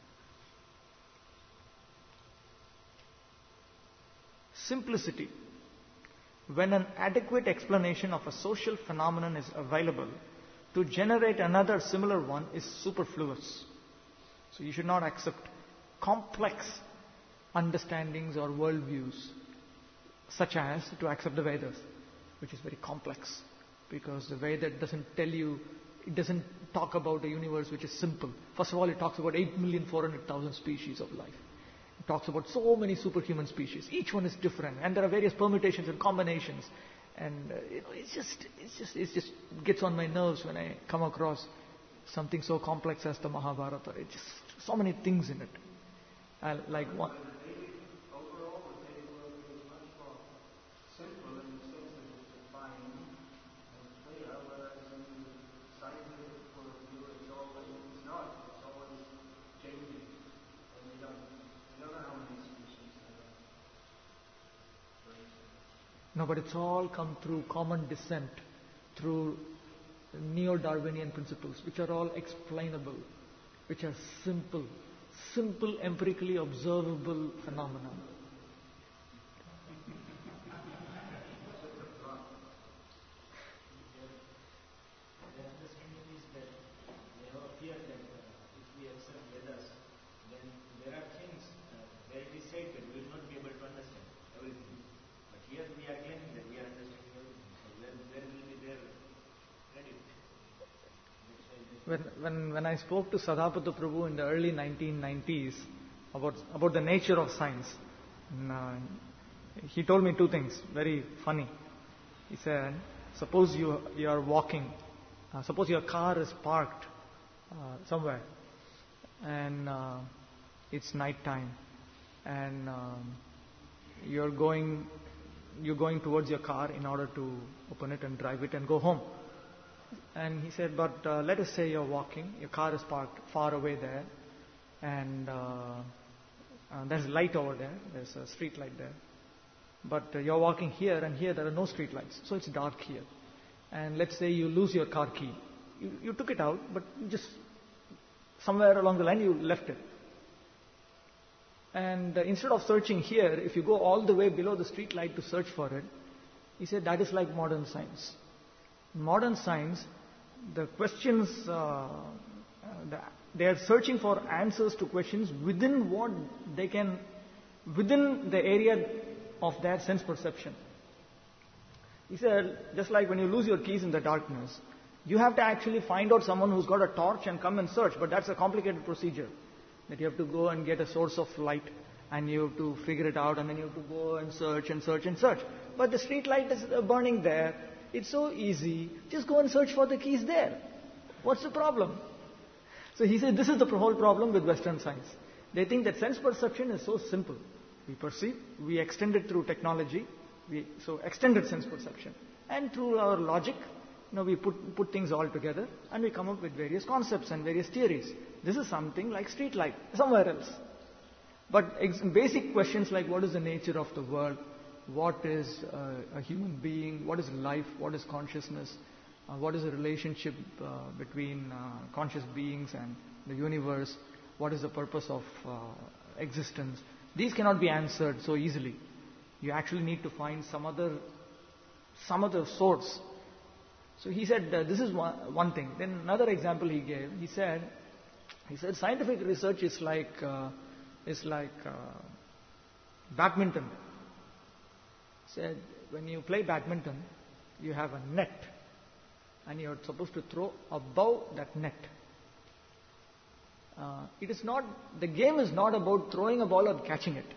A: Simplicity. When an adequate explanation of a social phenomenon is available, to generate another similar one is superfluous. So you should not accept complex understandings or worldviews, such as to accept the Vedas, which is very complex. Because the Veda doesn't tell you, it doesn't talk about a universe which is simple. First of all, it talks about 8,400,000 species of life. It talks about so many superhuman species. Each one is different, and there are various permutations and combinations. And it just gets on my nerves when I come across something so complex as the Mahabharata. It's just so many things in it. Like one.
B: Overall, the Vedic work is much more simple in the sense that it's defined and clear, whereas in the scientific point of view, it's not. It's always changing, and we don't know how many species there are.
A: No, but it's all come through common descent, through neo-Darwinian principles, which are all explainable, which are simple, empirically observable phenomena.
D: The understanding is that they have appeared that if we accept Vedas, then there are things where it is said that we will not be able to understand everything. But here we are claiming that we are understanding everything. So where will be their credit?
A: When I spoke to Sadhapata Prabhu in the early 1990s about the nature of science, he told me two things, very funny. He said, suppose you are walking, suppose your car is parked somewhere, and it's night time, and you're going towards your car in order to open it and drive it and go home. And he said, but let us say you're walking, your car is parked far away there, and there's a light over there, there's a street light there. But you're walking here, and here there are no street lights, so it's dark here. And let's say you lose your car key. You took it out, but you just somewhere along the line you left it. And instead of searching here, if you go all the way below the street light to search for it, he said that is like modern science. In modern science, the questions, they are searching for answers to questions within what they can, within the area of their sense perception. He said, just like when you lose your keys in the darkness, you have to actually find out someone who's got a torch and come and search, but that's a complicated procedure. That you have to go and get a source of light, and you have to figure it out, and then you have to go and search and search and search. But the street light is burning there. It's so easy. Just go and search for the keys there. What's the problem? So he said this is the whole problem with Western science. They think that sense perception is so simple. We perceive, we extend it through technology, so extended sense perception. And through our logic, we put things all together and we come up with various concepts and various theories. This is something like street light, somewhere else. But basic questions like what is the nature of the world, what is a human being, what is life, what is consciousness, what is the relationship between conscious beings and the universe, what is the purpose of existence. These cannot be answered so easily. You actually need to find some other source. So he said this is one thing. Then another example he gave. He said scientific research is like badminton. He said when you play badminton, you have a net, and you are supposed to throw above that net. The game is not about throwing a ball or catching it.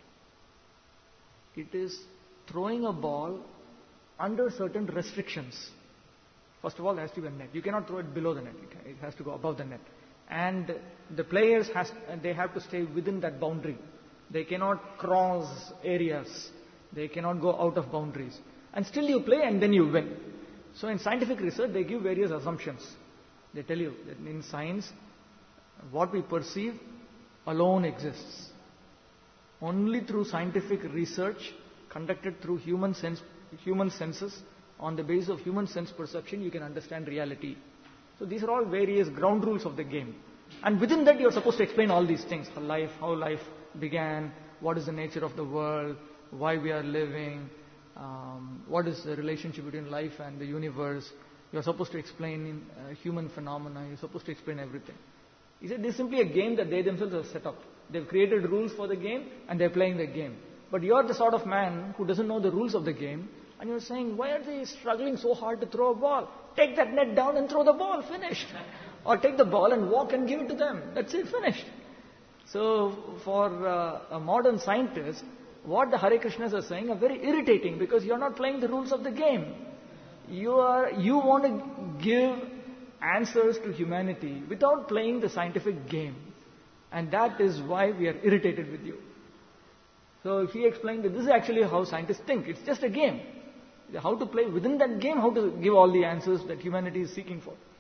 A: It is throwing a ball under certain restrictions. First of all, there has to be a net. You cannot throw it below the net. It has to go above the net. And the players they have to stay within that boundary. They cannot cross areas. They cannot go out of boundaries. And still you play and then you win. So in scientific research, they give various assumptions. They tell you that in science, what we perceive alone exists. Only through scientific research conducted through human senses, on the basis of human sense perception, you can understand reality. So these are all various ground rules of the game. And within that, you are supposed to explain all these things. How life began, what is the nature of the world, why we are living, what is the relationship between life and the universe. You are supposed to explain human phenomena. You are supposed to explain everything. He said this is simply a game that they themselves have set up. They've created rules for the game and they're playing the game. But you're the sort of man who doesn't know the rules of the game, and you're saying, why are they struggling so hard to throw a ball? Take that net down and throw the ball, finished. Or take the ball and walk and give it to them. That's it, finished. So for a modern scientist, what the Hare Krishnas are saying are very irritating, because you're not playing the rules of the game. You want to give answers to humanity without playing the scientific game. And that is why we are irritated with you. So he explained that this is actually how scientists think. It's just a game. How to play within that game, how to give all the answers that humanity is seeking.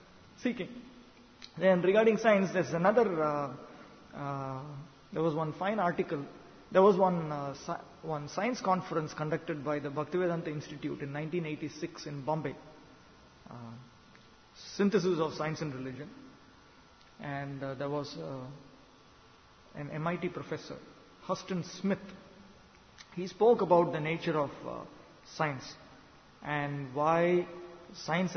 A: Then regarding science, there's another, there was one fine article. There was one science conference conducted by the Bhaktivedanta Institute in 1986 in Bombay. Synthesis of Science and Religion. And there was an MIT professor, Huston Smith. He spoke about the nature of science and why science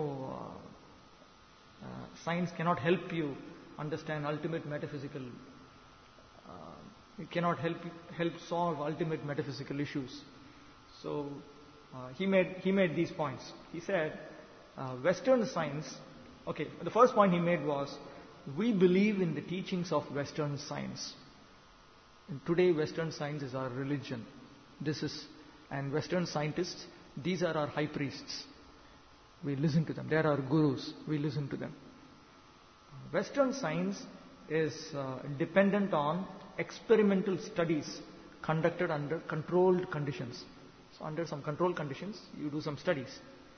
A: cannot help you understand ultimate metaphysical. It cannot help solve ultimate metaphysical issues. So he made these points. He said, Western science. Okay, the first point he made was, we believe in the teachings of Western science. And today, Western science is our religion. And Western scientists, these are our high priests. We listen to them. They are our gurus. We listen to them. Western science is dependent on experimental studies conducted under controlled conditions. So under some controlled conditions, you do some studies.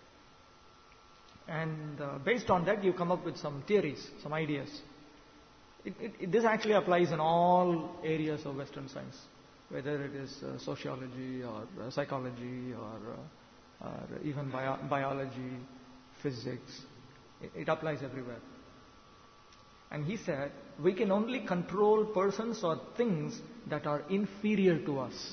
A: And based on that, you come up with some theories, some ideas. This actually applies in all areas of Western science, whether it is sociology or psychology or even biology, physics. It applies everywhere. And he said, we can only control persons or things that are inferior to us.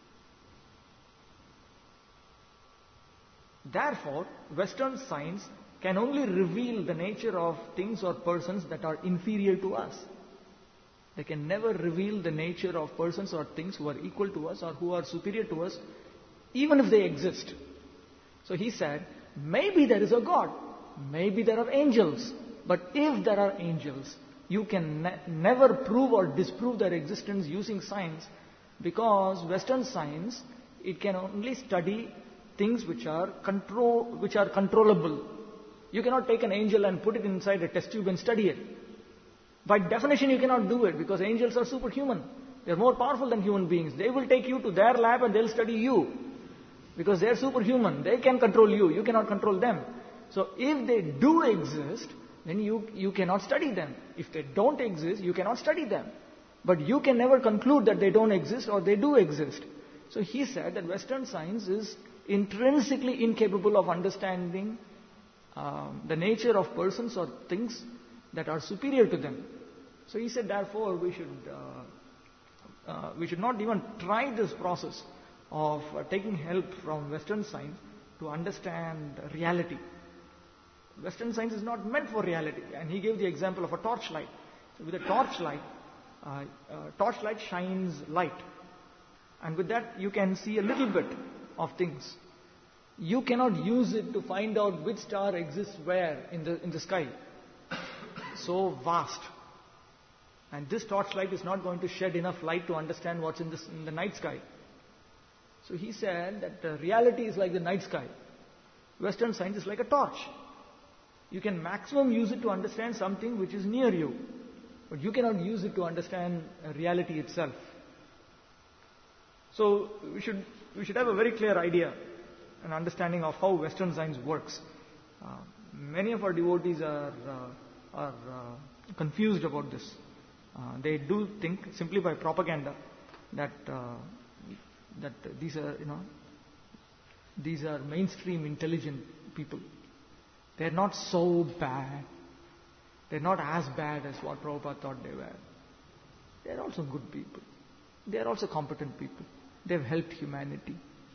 A: Therefore, Western science can only reveal the nature of things or persons that are inferior to us. They can never reveal the nature of persons or things who are equal to us or who are superior to us, even if they exist. So he said, maybe there is a God, maybe there are angels, but if there are angels, you can never prove or disprove their existence using science, because Western science, it can only study things which are controllable. You cannot take an angel and put it inside a test tube and study it. By definition, you cannot do it because angels are superhuman. They are more powerful than human beings. They will take you to their lab and they'll study you because they are superhuman. They can control you. You cannot control them. So if they do exist, then you cannot study them. If they don't exist, you cannot study them. But you can never conclude that they don't exist or they do exist. So he said that Western science is intrinsically incapable of understanding the nature of persons or things that are superior to them. So he said, therefore, we should not even try this process of taking help from Western science to understand reality. Western science is not meant for reality. And he gave the example of a torchlight. So with a torchlight shines light. And with that, you can see a little bit of things. You cannot use it to find out which star exists where in the sky. So vast. And this torchlight is not going to shed enough light to understand what's in the night sky. So he said that reality is like the night sky. Western science is like a torch. You can maximum use it to understand something which is near you. But you cannot use it to understand reality itself. So we should have a very clear idea and understanding of how Western science works. Many of our devotees are confused about this. They do think simply by propaganda that these are mainstream intelligent people. They're not so bad. They're not as bad as what Prabhupada thought they were. They're also good people. They're also competent people. They've helped humanity.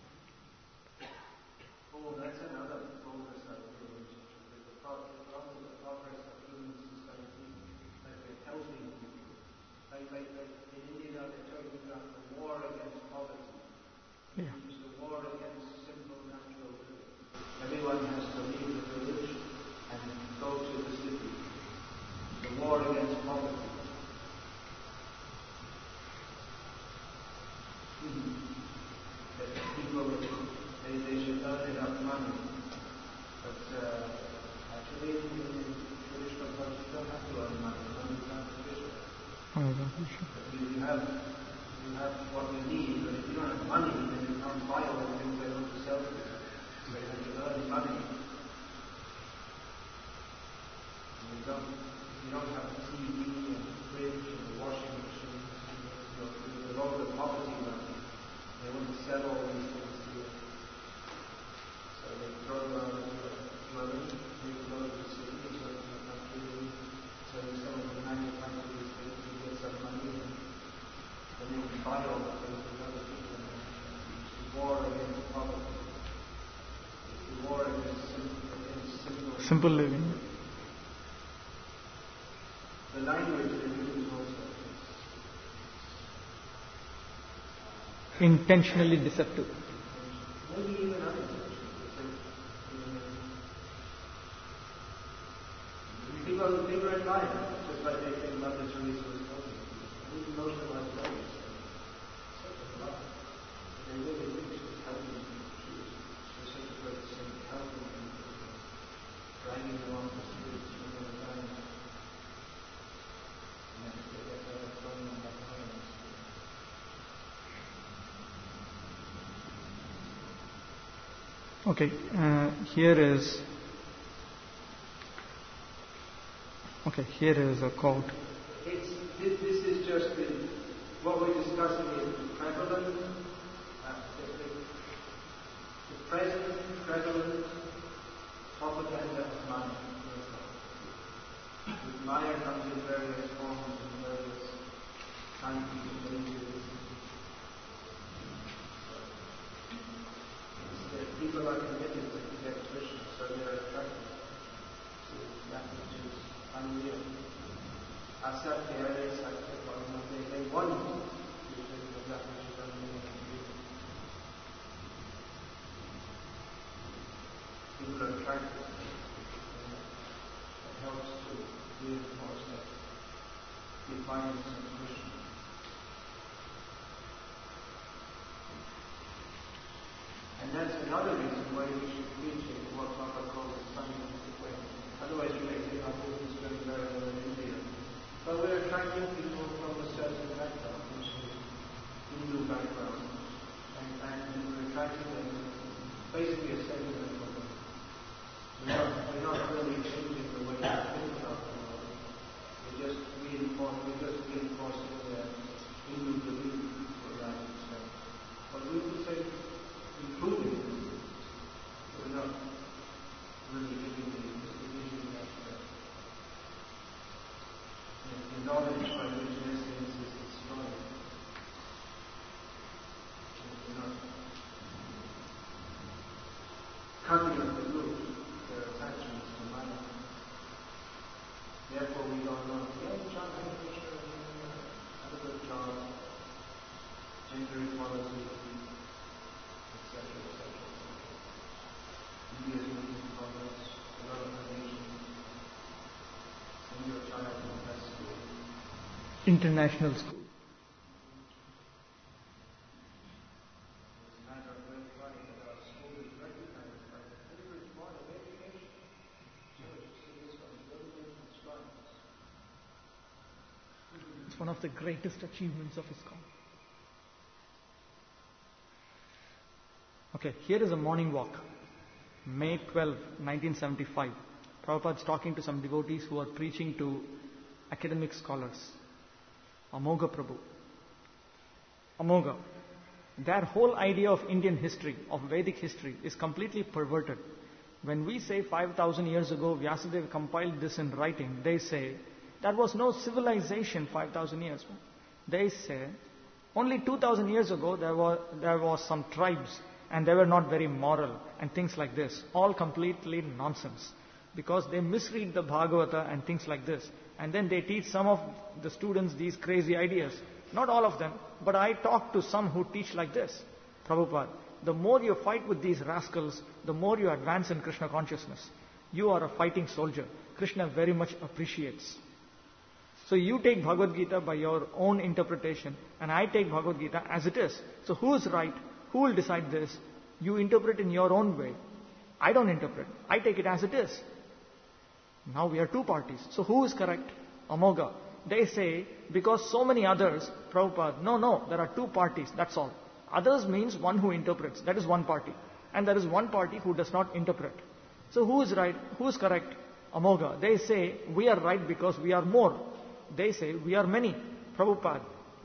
C: Oh, that's another progress of human society. The progress of human society, like we're helping people. Like in India, they're talking about the war against poverty.
A: Yeah.
C: It's the war against simple natural living. Everyone has to leave the village and go to the city. The war against poverty. That people, they should earn enough money. But actually, in traditional culture, you don't have to earn money. Money is not sufficient. You have what you need, but if you don't have money, then you can't buy all the things they want to sell to you. So you have to earn money. And you don't have TV and fridge and washing machine. You're all the poverty money. They want to sell all these things to you. So they throw around money, you go to the city, you go to the country, so someone can manufacture these things, you get some money, and then you can buy all the things with other people. It's the war against poverty. It's the war against
A: Simple living.
C: The language they use also.
A: Intentionally deceptive.
C: Maybe even unintentional. People are lying, just like they think Mother Teresa was talking. Even most of us know this. Such a lie. They really think she was helping people. She was such a great saint, helping people, dragging them off the streets when they were dying. And then they get throwing them back home.
A: Okay, here is a quote.
C: This is just what we're discussing is prevalent, the present prevalent propaganda of mind.
B: Maya comes in various forms and various kinds of images. People are committed to get Krishna, so they're attracted to that which is unreal. Asatya is they want that which is unreal. People are attracted to it. It helps to reinforce that defiance of Krishna. And that's another reason why we should preach in what Papa calls the scientific way. Otherwise you may think our business is going very well in India. But we're attracting people from a certain background, which is Hindu background. And we're attracting them basically a sentiment of them. We're not really changing the way they think about the world. We're just reinforcing their Hindu belief to a large extent. But we could say improving it. We're not really giving the vision that the knowledge by which essence is destroyed. We're not cutting at the root their attachments to Maya. Therefore we don't know, chant Hare Krishna, have a good job, gender equality, etc., etc. India is making progress, develop the nation, send your child to the best school.
A: International school.
B: It's a matter of verifying that our school is recognized by the favorite model of education. So you see this one, building and science.
A: It's one of the greatest achievements of ISKCON. Okay, here is a morning walk. May 12, 1975. Prabhupada's talking to some devotees who are preaching to academic scholars. Amogha Prabhu. Amogha. Their whole idea of Indian history, of Vedic history, is completely perverted. When we say 5,000 years ago Vyasadeva compiled this in writing, they say there was no civilization 5,000 years. They say only 2,000 years ago there was some tribes and they were not very moral and things like this. All completely nonsense. Because they misread the Bhagavata and things like this. And then they teach some of the students these crazy ideas. Not all of them, but I talk to some who teach like this. Prabhupada, the more you fight with these rascals, the more you advance in Krishna consciousness. You are a fighting soldier. Krishna very much appreciates. So you take Bhagavad Gita by your own interpretation, and I take Bhagavad Gita as it is. So who is right? Who will decide this? You interpret in your own way. I don't interpret. I take it as it is. Now we are two parties. So who is correct? Amogha. They say, because so many others, Prabhupada, no, there are two parties, that's all. Others means one who interprets, that is one party. And there is one party who does not interpret. So who is right? Who is correct? Amogha. They say, we are right because we are more. They say, we are many. Prabhupada.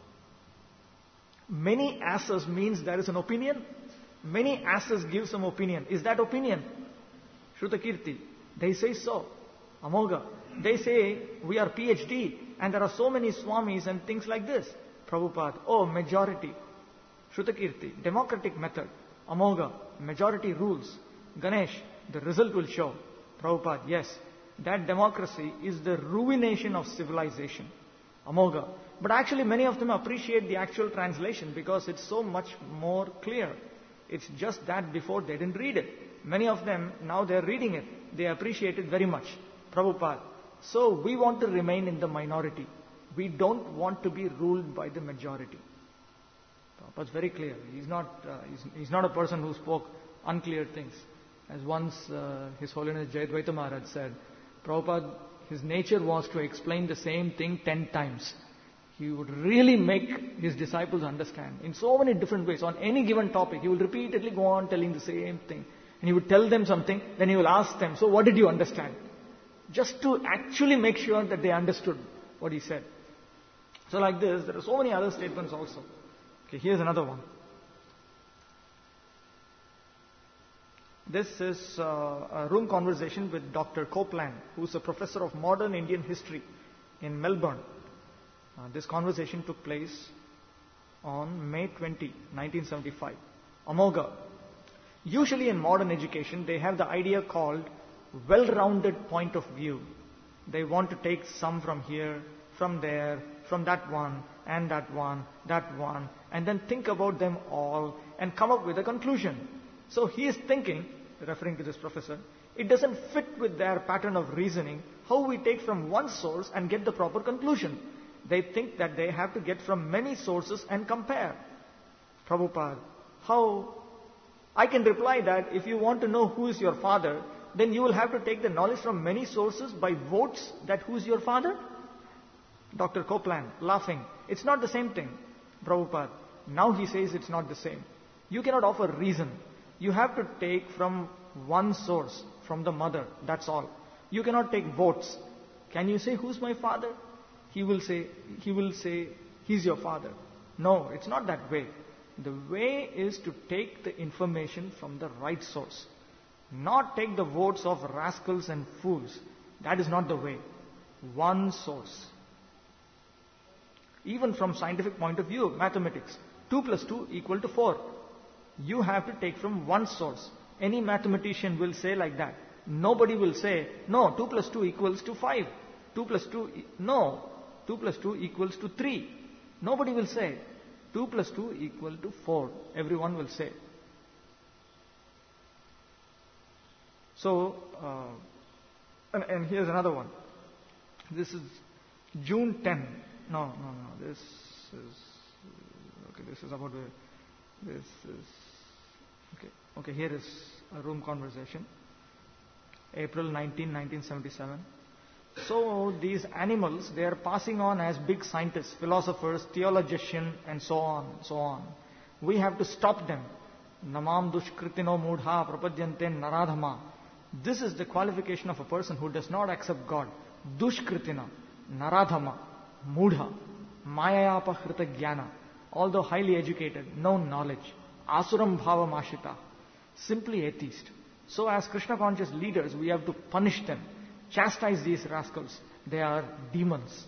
A: Many asses means there is an opinion. Many asses give some opinion. Is that opinion? Shrutakirti. They say so. Amogha. They say we are PhD and there are so many Swamis and things like this. Prabhupada. Oh, majority. Shrutakirti. Democratic method. Amogha. Majority rules. Ganesh. The result will show. Prabhupada. Yes. That democracy is the ruination of civilization. Amogha. But actually many of them appreciate the actual translation because it's so much more clear. It's just that before they didn't read it. Many of them, now they're reading it. They appreciate it very much. Prabhupada. So we want to remain in the minority. We don't want to be ruled by the majority. Prabhupada's very clear. He's not a person who spoke unclear things. As once His Holiness Jayadvaita Maharaj said, Prabhupada, his nature was to explain the same thing 10 times. He would really make his disciples understand in so many different ways. On any given topic, he will repeatedly go on telling the same thing. And he would tell them something, then he will ask them, so what did you understand? Just to actually make sure that they understood what he said. So like this, there are so many other statements also. Okay, here's another one. This is a room conversation with Dr. Copeland, who is a professor of modern Indian history in Melbourne. This conversation took place on May 20, 1975. Amoga. Usually in modern education, they have the idea called well-rounded point of view. They want to take some from here, from there, from that one, and that one, and then think about them all and come up with a conclusion. So he is thinking, referring to this professor, it doesn't fit with their pattern of reasoning how we take from one source and get the proper conclusion. They think that they have to get from many sources and compare. Prabhupada, how? I can reply that if you want to know who is your father, then you will have to take the knowledge from many sources by votes that who is your father? Dr. Copeland, laughing. It's not the same thing. Prabhupada, now he says it's not the same. You cannot offer reason. You have to take from one source, from the mother, that's all. You cannot take votes. Can you say, who's my father? He will say, he's your father. No, it's not that way. The way is to take the information from the right source. Not take the votes of rascals and fools. That is not the way. One source. Even from scientific point of view, mathematics, 2 plus 2 equal to 4. You have to take from one source. Any mathematician will say like that. Nobody will say, no, 2 plus 2 equals to 5. 2 plus 2 equals to 3. Nobody will say. 2 plus 2 equal to 4. Everyone will say. So, and here's another one. This is June 10. No. This is about this is, okay, here is a room conversation. April 19, 1977. So these animals, they are passing on as big scientists, philosophers, theologians, and so on. We have to stop them. Namam dushkritino mudha prapadyante naradhama. This is the qualification of a person who does not accept God. Dushkritina, naradhama, mudha, mayayapa hrita jnana. Although highly educated, no knowledge. Asuram bhava mashita. Simply atheist. So as Krishna conscious leaders, we have to punish them. Chastise these rascals. They are demons.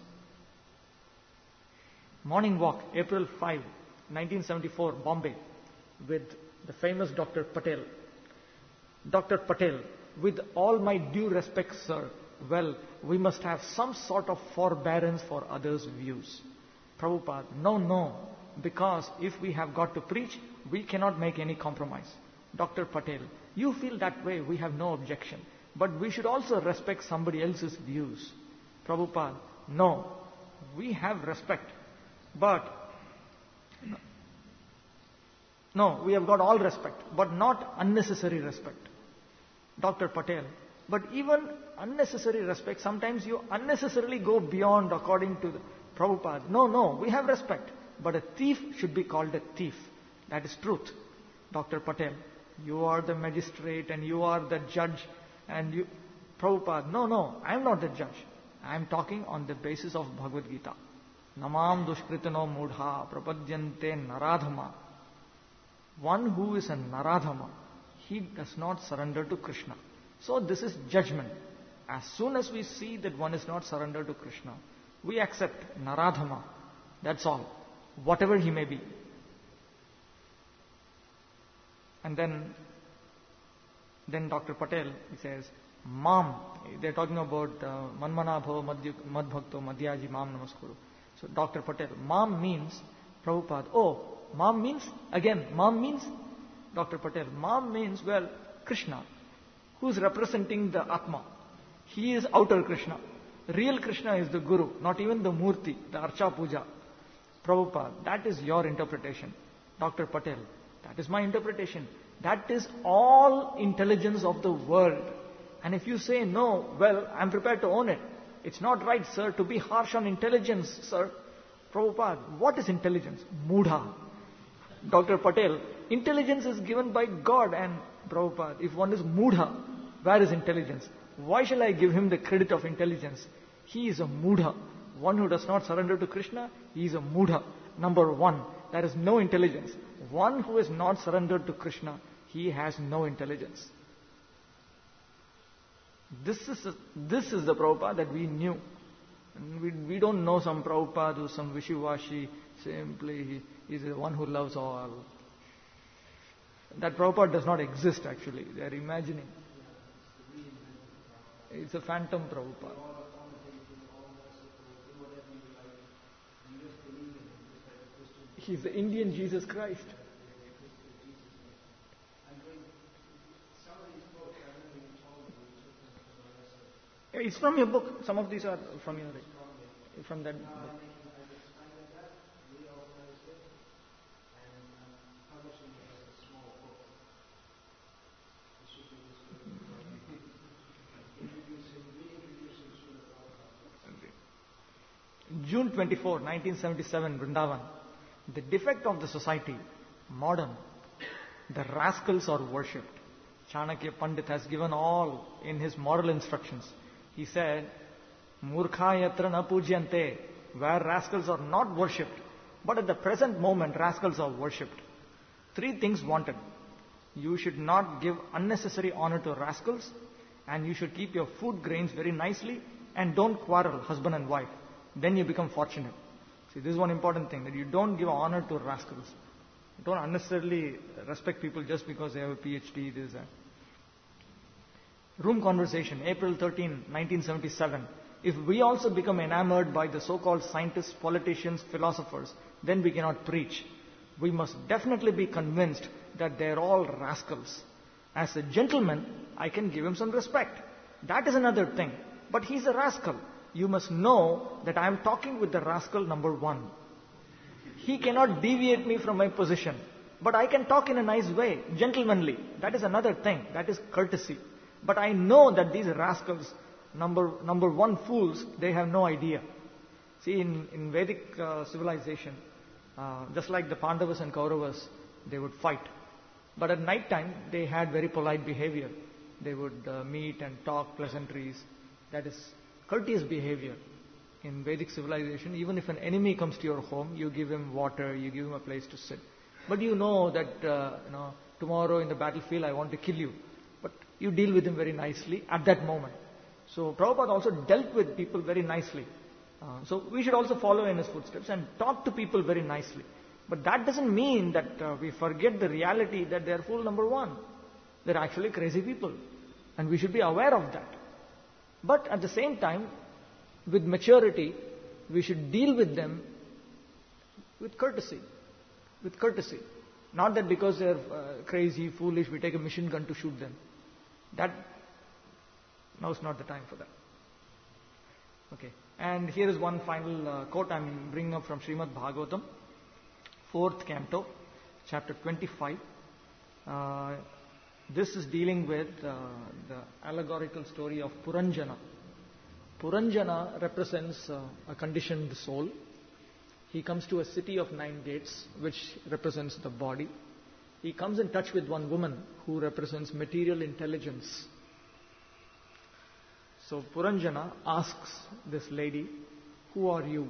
A: Morning walk, April 5, 1974, Bombay, with the famous Dr. Patel. Dr. Patel, with all my due respect, sir, well, we must have some sort of forbearance for others' views. Prabhupada, no, because if we have got to preach, we cannot make any compromise. Dr. Patel, you feel that way, we have no objection. But we should also respect somebody else's views. Prabhupada, no, we have respect. But, no, we have got all respect, but not unnecessary respect. Dr. Patel, but even unnecessary respect, sometimes you unnecessarily go beyond according to the Prabhupada. No, we have respect. But a thief should be called a thief. That is truth. Dr. Patel, you are the magistrate and you are the judge and you... Prabhupada, no, I am not the judge. I am talking on the basis of Bhagavad Gita. Namam dushkritano mudha prapadyante naradhama. One who is a naradhama, he does not surrender to Krishna. So this is judgment. As soon as we see that one is not surrendered to Krishna, we accept naradhama. That's all. Whatever he may be. And then Dr. Patel, he says, Mam, they're talking about Manmana Bhava Madbhakto Madhyaji Mam Namaskuru. So Dr. Patel, Mam means, Prabhupada, Mam means, Dr. Patel, Mam means, well, Krishna, who's representing the Atma. He is outer Krishna. Real Krishna is the Guru, not even the Murti, the Archa Puja. Prabhupada, that is your interpretation. Dr. Patel, that is my interpretation. That is all intelligence of the world. And if you say no, well, I'm prepared to own it. It's not right, sir, to be harsh on intelligence, sir. Prabhupada, what is intelligence? Mudha. Dr. Patel, intelligence is given by God. And Prabhupada, if one is Mudha, where is intelligence? Why shall I give him the credit of intelligence? He is a Mudha. One who does not surrender to Krishna, he is a Mudha. Number one, there is no intelligence. One who is not surrendered to Krishna, he has no intelligence. This is the Prabhupada that we knew. And we don't know some Prabhupada who's some wishy-washy, simply he's the one who loves all. That Prabhupada does not exist actually. They are imagining. It's a phantom Prabhupada. He's the Indian Jesus Christ. It's from your book. Some of these are from from that book. June 24, 1977, Vrindavan. The defect of the society, modern, the rascals are worshipped. Chanakya Pandit has given all in his moral instructions. He said, Murkha yatra na pujyante, where rascals are not worshipped. But at the present moment, rascals are worshipped. 3 things wanted. You should not give unnecessary honor to rascals, and you should keep your food grains very nicely, and don't quarrel, husband and wife. Then you become fortunate. See, this is one important thing, that you don't give honor to rascals. Don't unnecessarily respect people just because they have a PhD, this, that. Room conversation, April 13, 1977. If we also become enamored by the so-called scientists, politicians, philosophers, then we cannot preach. We must definitely be convinced that they are all rascals. As a gentleman, I can give him some respect. That is another thing. But he's a rascal. You must know that I am talking with the rascal number 1. He cannot deviate me from my position. But I can talk in a nice way, gentlemanly. That is another thing. That is courtesy. But I know that these rascals, number 1 fools, they have no idea. See, in Vedic civilization, just like the Pandavas and Kauravas, they would fight. But at night time, they had very polite behavior. They would meet and talk pleasantries. That is courteous behavior. In Vedic civilization, even if an enemy comes to your home, you give him water, you give him a place to sit. But you know that tomorrow in the battlefield I want to kill you. But you deal with him very nicely at that moment. So Prabhupada also dealt with people very nicely. So we should also follow in his footsteps and talk to people very nicely. But that doesn't mean that we forget the reality that they are fool number 1. They're actually crazy people. And we should be aware of that. But at the same time, with maturity, we should deal with them with courtesy. With courtesy. Not that because they're crazy, foolish, we take a machine gun to shoot them. Now is not the time for that. Okay. And here is one final quote I'm bringing up from Srimad Bhagavatam, 4th canto, chapter 25. This is dealing with the allegorical story of Puranjana. Puranjana represents a conditioned soul. He comes to a city of 9 gates, which represents the body. He comes in touch with one woman who represents material intelligence. So Puranjana asks this lady, who are you?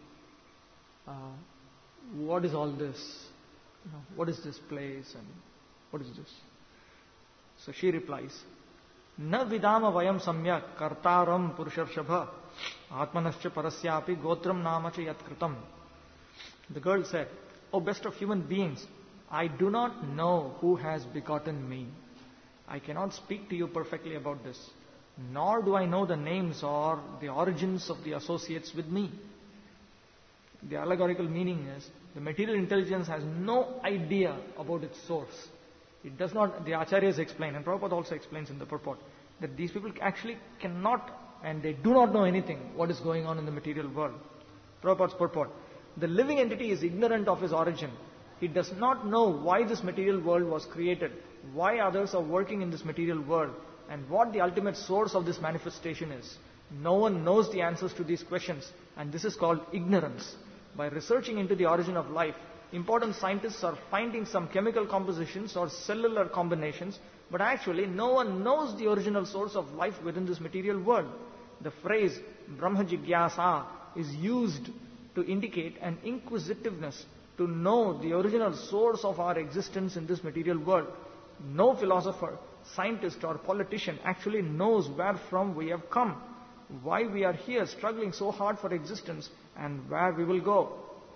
A: What is all this? What is this place and what is this? So she replies, Na vidama vayam samyak kartaram purusharshabha atmanascha parasyapi gotram namacha yatkritam. The girl said, O best of human beings, I do not know who has begotten me. I cannot speak to you perfectly about this, nor do I know the names or the origins of the associates with me. The allegorical meaning is, the material intelligence has no idea about its source. It does not, the Acharyas explain, and Prabhupada also explains in the purport, that these people actually cannot, and they do not know anything, what is going on in the material world. Prabhupada's purport. The living entity is ignorant of his origin. He does not know why this material world was created, why others are working in this material world, and what the ultimate source of this manifestation is. No one knows the answers to these questions, and this is called ignorance. By researching into the origin of life, important scientists are finding some chemical compositions or cellular combinations, but actually no one knows the original source of life within this material world. The phrase Brahma Jigyasa is used to indicate an inquisitiveness to know the original source of our existence in this material world. No philosopher scientist or politician actually knows where from we have come, why we are here struggling so hard for existence, and where we will go.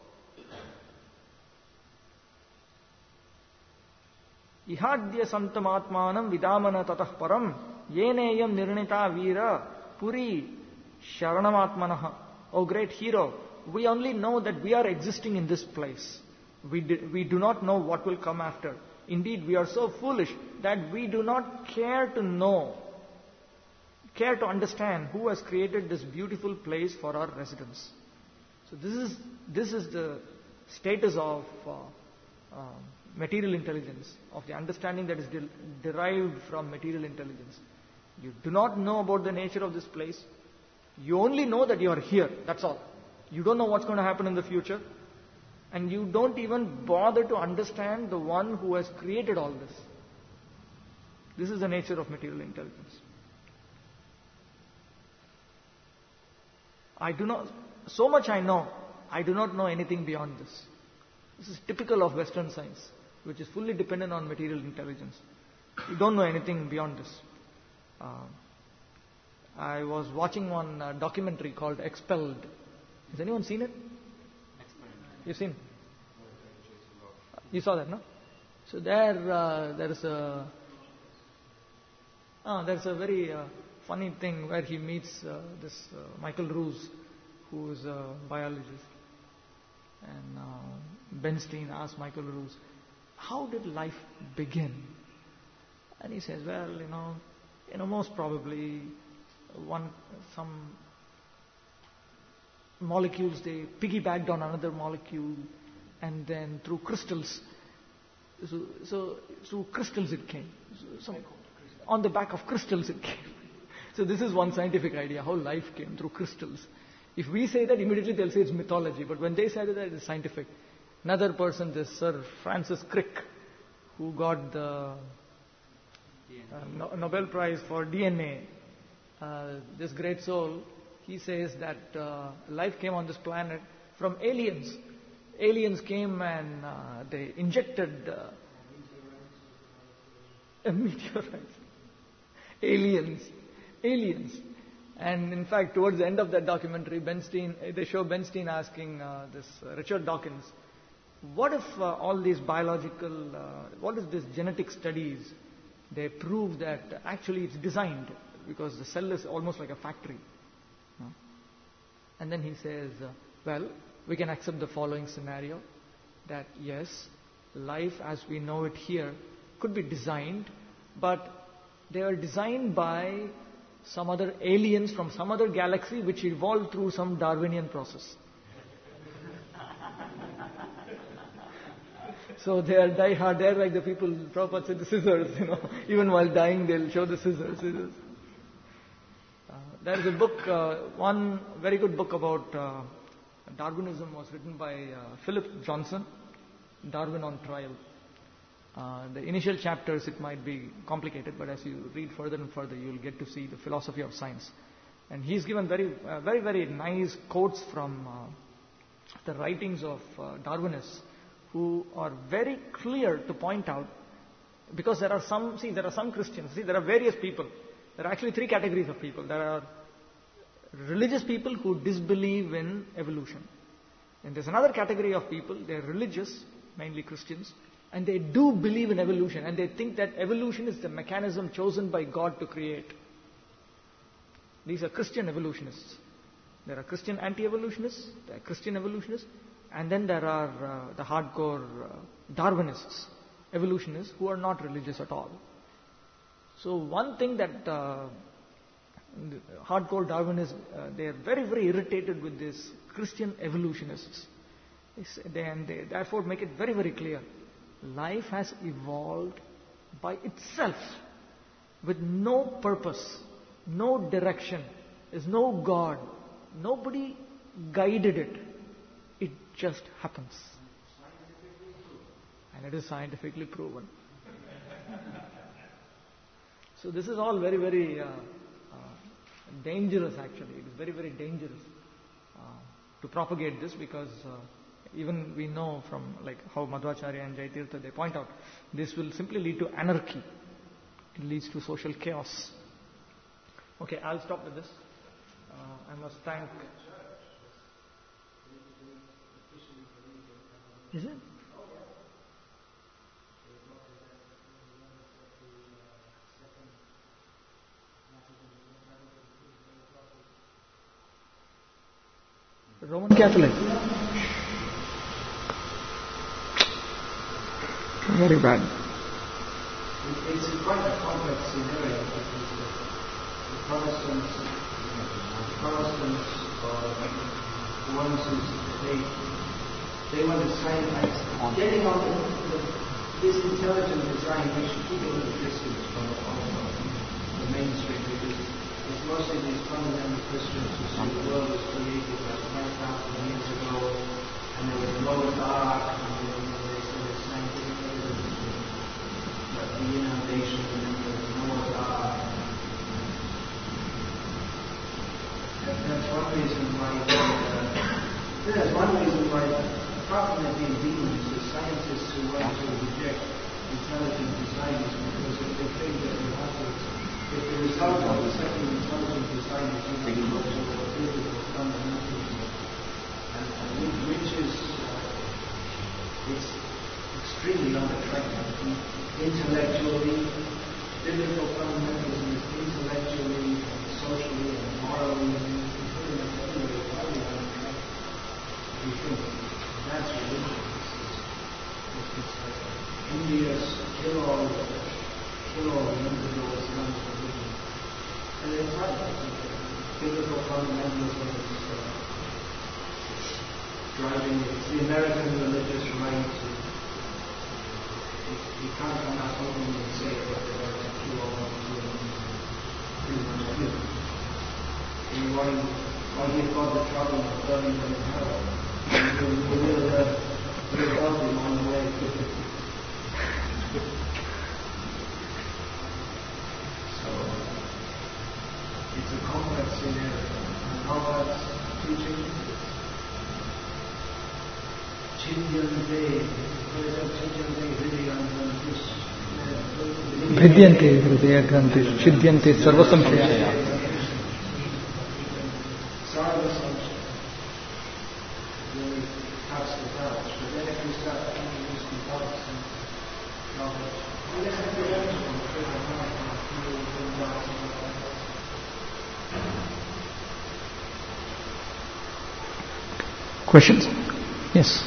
A: Ihadya santamatmanam vidamana tatah param yeneyam nirnita veera puri sharanamatmanaha. O great hero, we only know that we are existing in this place. We do not know what will come after. Indeed, we are so foolish that we do not care to know, care to understand who has created this beautiful place for our residence. So this is the status of material intelligence, of the understanding that is derived from material intelligence. You do not know about the nature of this place. You only know that you are here. That's all. You don't know what's going to happen in the future. And you don't even bother to understand the one who has created all this. This is the nature of material intelligence. So much I know, I do not know anything beyond this. This is typical of Western science, which is fully dependent on material intelligence. You don't know anything beyond this. I was watching one documentary called Expelled. Has anyone seen it? You've seen? You saw that, no? So there is a very funny thing where he meets this Michael Ruse, who is a biologist, and Bernstein asks Michael Ruse, "How did life begin?" And he says, "Well, most probably some molecules, they piggybacked on another molecule, and then through crystals, so through crystals it came. On the back of crystals it came." So this is one scientific idea, how life came, through crystals. If we say that, immediately they'll say it's mythology, but when they say that, it's scientific. Another person, this Sir Francis Crick, who got the Nobel Prize for DNA, this great soul, he says that life came on this planet from aliens. Aliens came and they injected meteorites. Aliens. And in fact, towards the end of that documentary, they show Bernstein asking this Richard Dawkins, what if all these what if these genetic studies, they prove that actually it's designed, because the cell is almost like a factory. No? And then he says, well, we can accept the following scenario, that yes, life as we know it here could be designed, but they are designed by some other aliens from some other galaxy which evolved through some Darwinian process. So they are die-hard. They are like the people, Prabhupada said, the scissors, even while dying they'll show the scissors. There is a book, one very good book about Darwinism was written by Philip Johnson, Darwin on Trial. The initial chapters, it might be complicated, but as you read further and further, you will get to see the philosophy of science. And he's given very, very nice quotes from the writings of Darwinists, who are very clear to point out, because there are some Christians, there are various people. There are actually three categories of people. There are religious people who disbelieve in evolution. And there's another category of people, they're religious, mainly Christians, and they do believe in evolution, and they think that evolution is the mechanism chosen by God to create. These are Christian evolutionists. There are Christian anti-evolutionists, there are Christian evolutionists, and then there are the hardcore Darwinists, evolutionists, who are not religious at all. So one thing that hardcore Darwinists, they are very, very irritated with these Christian evolutionists. They therefore make it very, very clear. Life has evolved by itself with no purpose, no direction. There's no God. Nobody guided it. It just happens. And it is scientifically proven. So this is all very, very dangerous actually. It is very, very dangerous to propagate this, because even we know from like how Madhvacharya and Jaitirtha, they point out, this will simply lead to anarchy. it leads to social chaos. Okay, I'll stop with this. I must thank... Is it? Roman Catholic. Very bad.
B: It's quite a complex scenario because the Protestants are the ones who they want to sign getting on this intelligent design which people in the Christians from the mainstream because it's mostly these fundamental Christians who say the world was created about 5,000 years ago and there was Noah's Ark and they say there's scientific evidence but the inundation and then there was Noah's Ark. That's one reason why apart from there being demons, the scientists who want to reject intelligent design is because if they think that if the result of the second intelligent design is using multiple physical fundamentals, and which is it's extremely unattractive. Intellectually, biblical fundamentalism is intellectually, socially, and morally, pretty much everywhere highly unattractive. We think that's religion. It's India's kill all the individual Islamic religion. And it's right. Biblical fundamentalism is driving it. It's the American religious right. You can't come out openly and say that they're going to kill all of them. Pretty much everything. And why give God the trouble of burning them in hell? We'll help him on the way. So, it's a complex scenario. And how that's teaching?
A: Bhidyante hridaya granthis, Chidyante sarvasamshaya. Questions? Yes.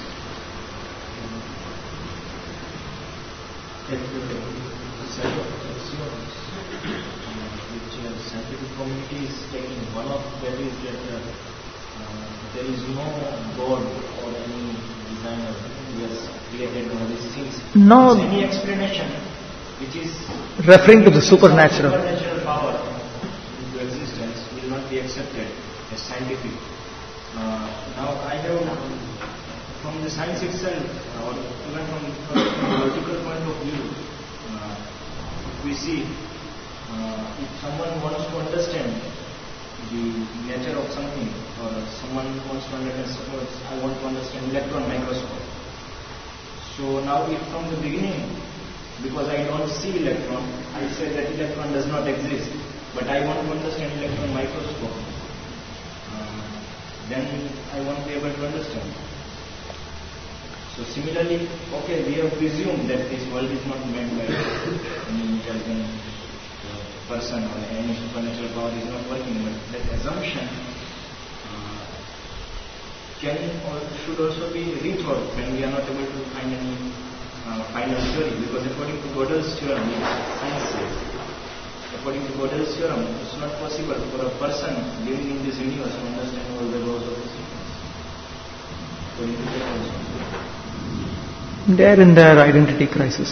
D: Scientific community is taking, one of that is that there is no God or any designer who has created all these things.
A: No.
D: Any explanation which is
A: referring to the supernatural
D: power into existence will not be accepted as scientific. Now I have, from the science itself, or even from a logical point of view, if we see, if someone wants to understand the nature of something, or someone wants to understand, suppose I want to understand electron microscope. So now if from the beginning, because I don't see electron, I say that electron does not exist, but I want to understand electron microscope, then I won't be able to understand. So similarly, okay, we have presumed that this world is not made by any intelligent person or any supernatural power is not working, but that assumption can or should also be rethought when we are not able to find any final theory, because according to Gödel's theorem, science says, according to Gödel's theorem, it's not possible for a person living in this universe to understand all the laws of this universe. According to that also.
A: They are in their identity crisis.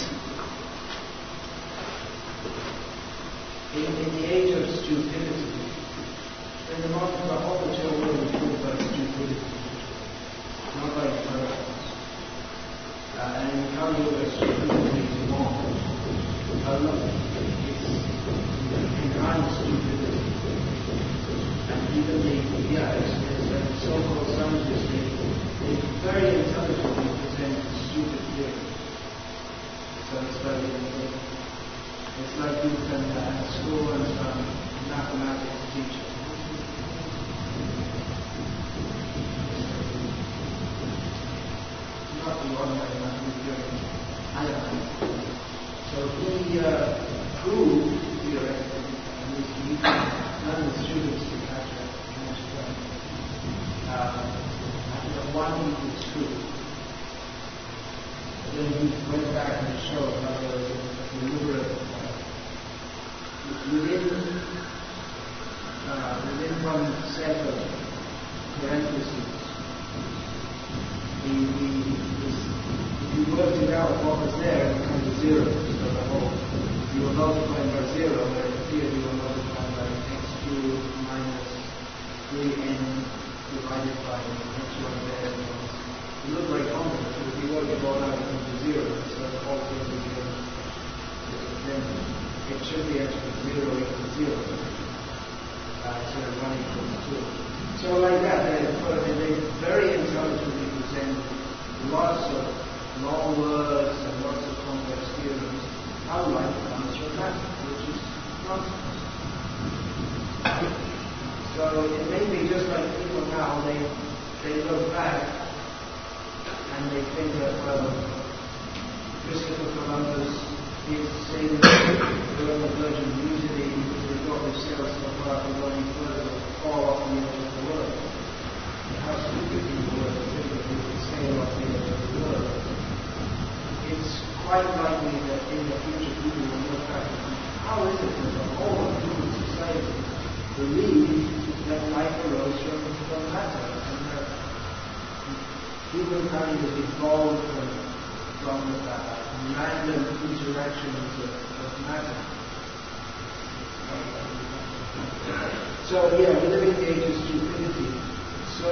B: In the age of stupidity, when the whole material world is ruled by stupidity, not by intelligence. And in Kali Yuga, stupidity is wrong. It's enhanced stupidity. And even the so-called scientists, they very intelligently present stupid theory. So not the ordinary Newtonian ion. So he proved theoretically, and this he none of the students to catch it, that 1 equals 2. Then he went back and showed how there was a deliberate within one set of parentheses. If you worked it out what was there, it becomes a 0. So the whole, you were multiplying by 0, where it appeared you were multiplying by x cubed minus 3n divided by x1 there. It looked very complex, but if you work it all out, it becomes a 0. So the whole thing becomes, then it should be actually 0 equals 0. Instead of 1 equals 2. So like that, they very intelligently present lots of long words and lots of complex theorems, unlike answer matter, which is nonsense. So it may be just like people now, they look back and they think that, well, Christopher Columbus is saving the Virgin Usually they got themselves so far from going further fall off the edge of the world. And how stupid people were to think that we could sail off the edge of the world. It's quite likely that in the future people will look back and think, how is it that the whole of human society believe that life arose from matter and that humankind has evolved from random interactions of matter. So yeah, we live in the age of stupidity. So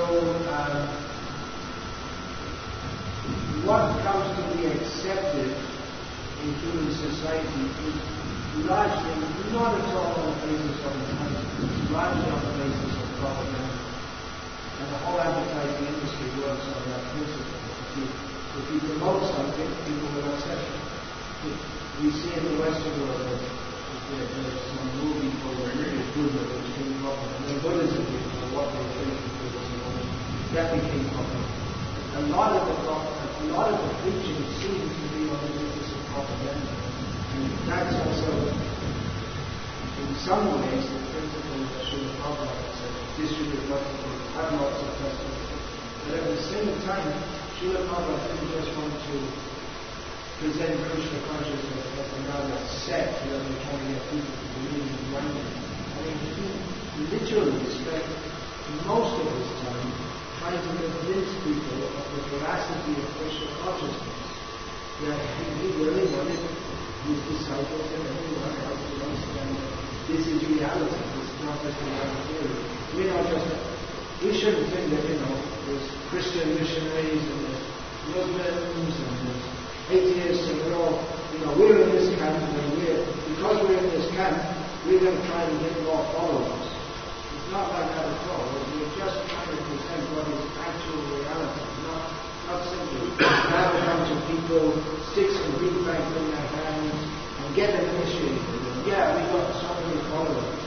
B: what comes to be accepted in human society is largely not at all on the basis of intelligence. It's largely on the basis of propaganda. And the whole advertising industry works on that principle. If you promote something, people will accept it. We see in the Western world that there's some movie called the Buddha, which became popular. And then Buddhism became what they think is Buddhism. That became popular. A lot of the preaching seems to be on the basis of propaganda. And that's also, in some ways, the principle that Srila Prabhupada said, distribute lots of books, have lots of festivals. But at the same time, Srila Prabhupada didn't just want to present Krishna consciousness as another sect where they're trying to get people to believe in blindness. I mean, he literally spent most of his time trying to convince people of the veracity of Krishna consciousness. That he really wanted his disciples and everyone else to understand that this is reality, this is not just another theory. We shouldn't think that, there's Christian missionaries and there's Muslims and there's atheists and we're in this camp and because we're in this camp, we're going to try and get more followers. It's not like that at all. We're just trying to present what is actual reality, not simply have a bunch of people, stick some greenbacks in their hands and get them initiated. And yeah, we've got so many followers.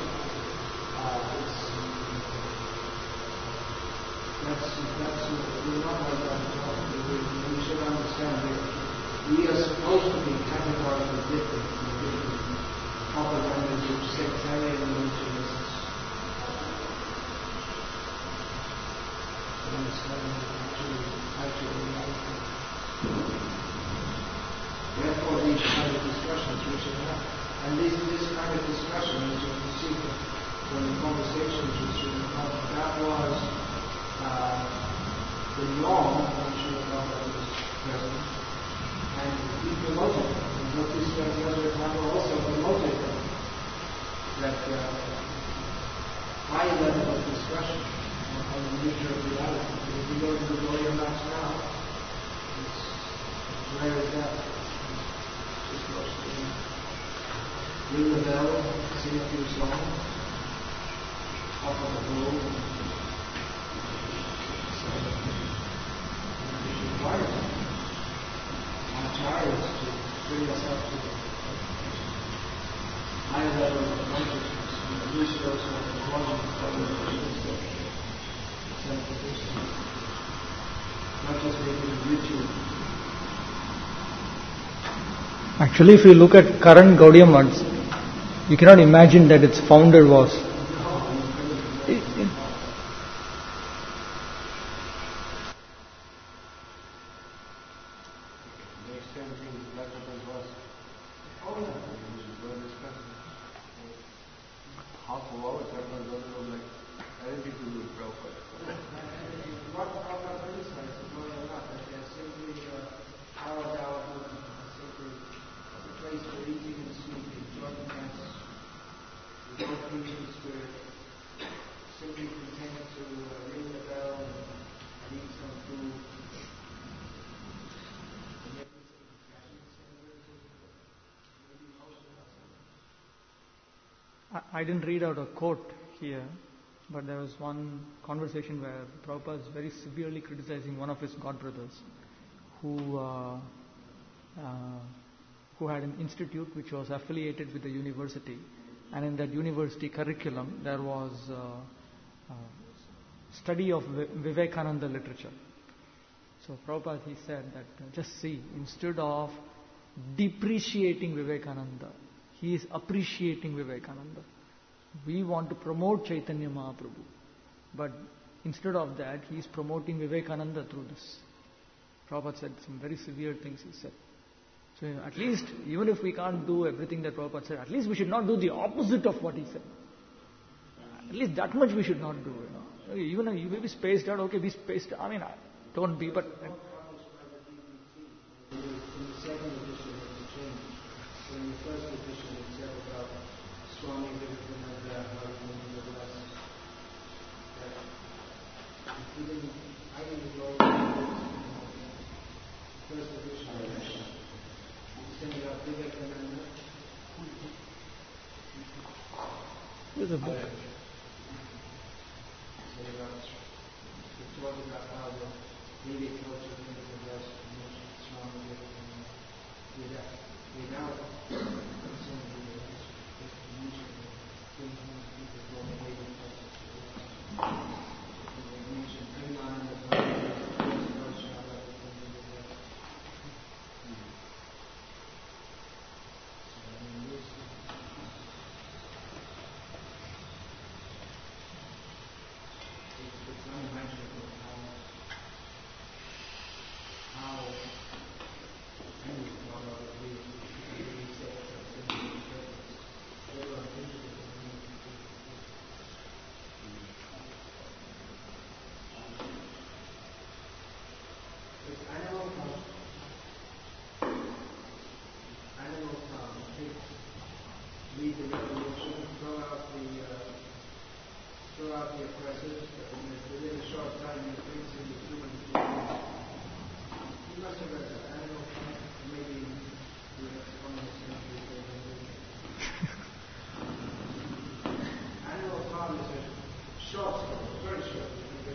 B: We're not like that at all. We should understand that we are supposed to be categorically different from different propagandas of sectarian religionists. Understanding actual reality. Therefore, these kind of discussions we should have. And this kind of discussion, as you can see from the conversations which we had, that was the norm when Srila Prabhupada was present, and he promoted it. And Bhakti Siddhanta Thakur also promoted it. That high level of discussion on the nature of reality. If you go to the Gloria Mass now, it's rare as that. Just watch ring the bell, sing a few songs, offer the bowl. Required acharyas to bring us up to the high level of consciousness, and use those as the quality of the not just making a ritual.
A: Actually, if you look at current Gaudiya Maths, you cannot imagine that its founder was. I didn't read out a quote here, but there was one conversation where Prabhupada is very severely criticizing one of his godbrothers who had an institute which was affiliated with the university, and in that university curriculum there was study of Vivekananda literature. So Prabhupada, he said that just see, instead of depreciating Vivekananda, he is appreciating Vivekananda. We want to promote Chaitanya Mahaprabhu, but instead of that, he is promoting Vivekananda through this. Prabhupada said some very severe things, he said. So at least, even if we can't do everything that Prabhupada said, at least we should not do the opposite of what he said. At least that much we should not do, Even though you may be spaced out, okay, be spaced out. I mean, don't be, but...
C: In the second edition, it was changed. So in the first edition, it said about Swami Vivekananda, how he was the last. I didn't go to the first edition. He said about Vivekananda.
A: There's a book.
C: It talked about how the Vedic culture came to the West and Swami Vivekananda. Without concerning the mention of things people call the Vedic culture. They mentioned Premananda, Vaishnava, it's unimaginable how any part of it really set up in the they were unthinkable for me. It's animal come, pigs lead the revolution, throw out the oppressors, and within a short time the pigs in the human kingdom. You must have read that. Animal Farm, maybe the 20th century. Animal Farm is a short story, very short.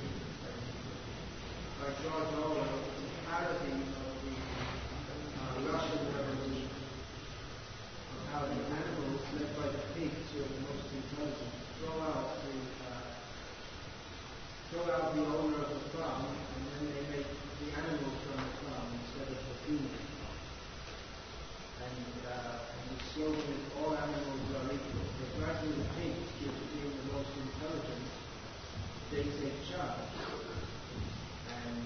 C: By George Orwell, it's a parody of the Russian Revolution, of how the animals led by the pigs who are the most intelligent throw out the owner of the farm, and then they make the animals from the farm instead of the human. And the slogan is all animals are equal. But gradually the pigs, due to being the most intelligent, they take charge. And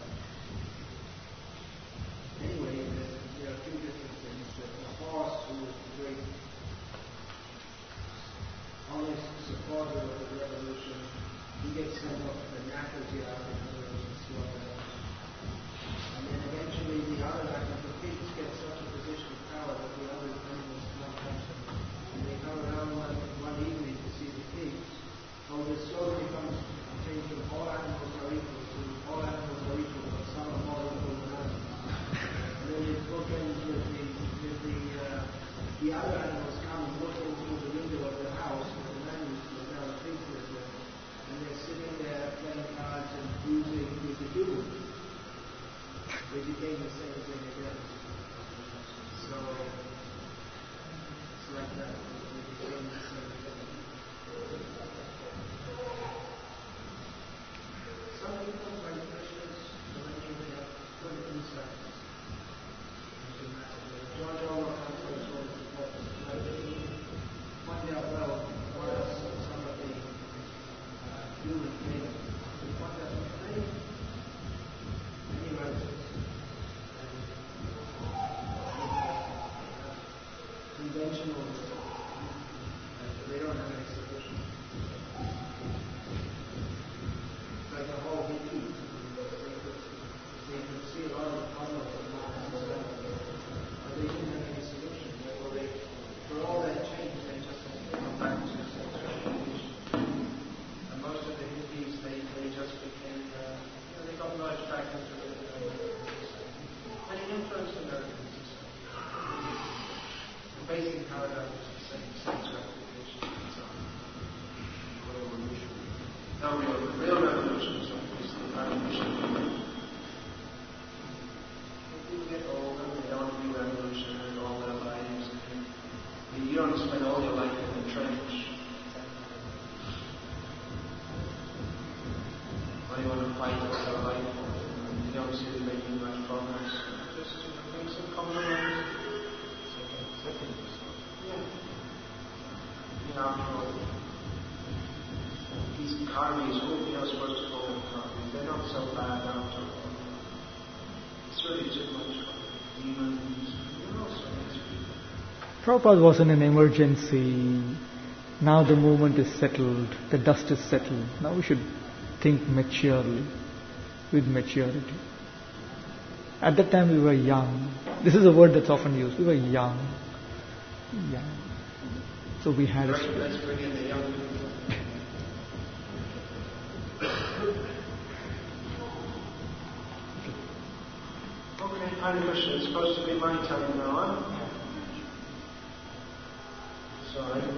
C: anyway, there are two different things. The horse, who was the great honest supporter of the revolution, he gets sent off to the knackers yard in other words and slaughtered. And then eventually the other animals, the pigs get such a position of power that the other animals can't touch them. And they come around one evening to see the pigs. Oh, the slowly becomes changed from all animals are equal to all animals are equal, but some are more equal than others. And then it bookends with the other animals come and look in through the window of the house where the man was now the pigs live there. And they're sitting there playing cards and boozing with the humans. They became the same thing again. So it's like that. They became the same thing. Some people, like Krishna's eventually have good insights into matter. George Orwell
B: study too much of demons and all sorts of people.
A: Prabhupada was in an emergency. Now the movement is settled, the dust is settled. Now we should think maturely, with maturity. At that time we were young. This is a word that's often used. We were young. So we had
B: Let's bring in the young people. Okay, Hare Krishna. It's supposed to be my time now, huh? Sorry.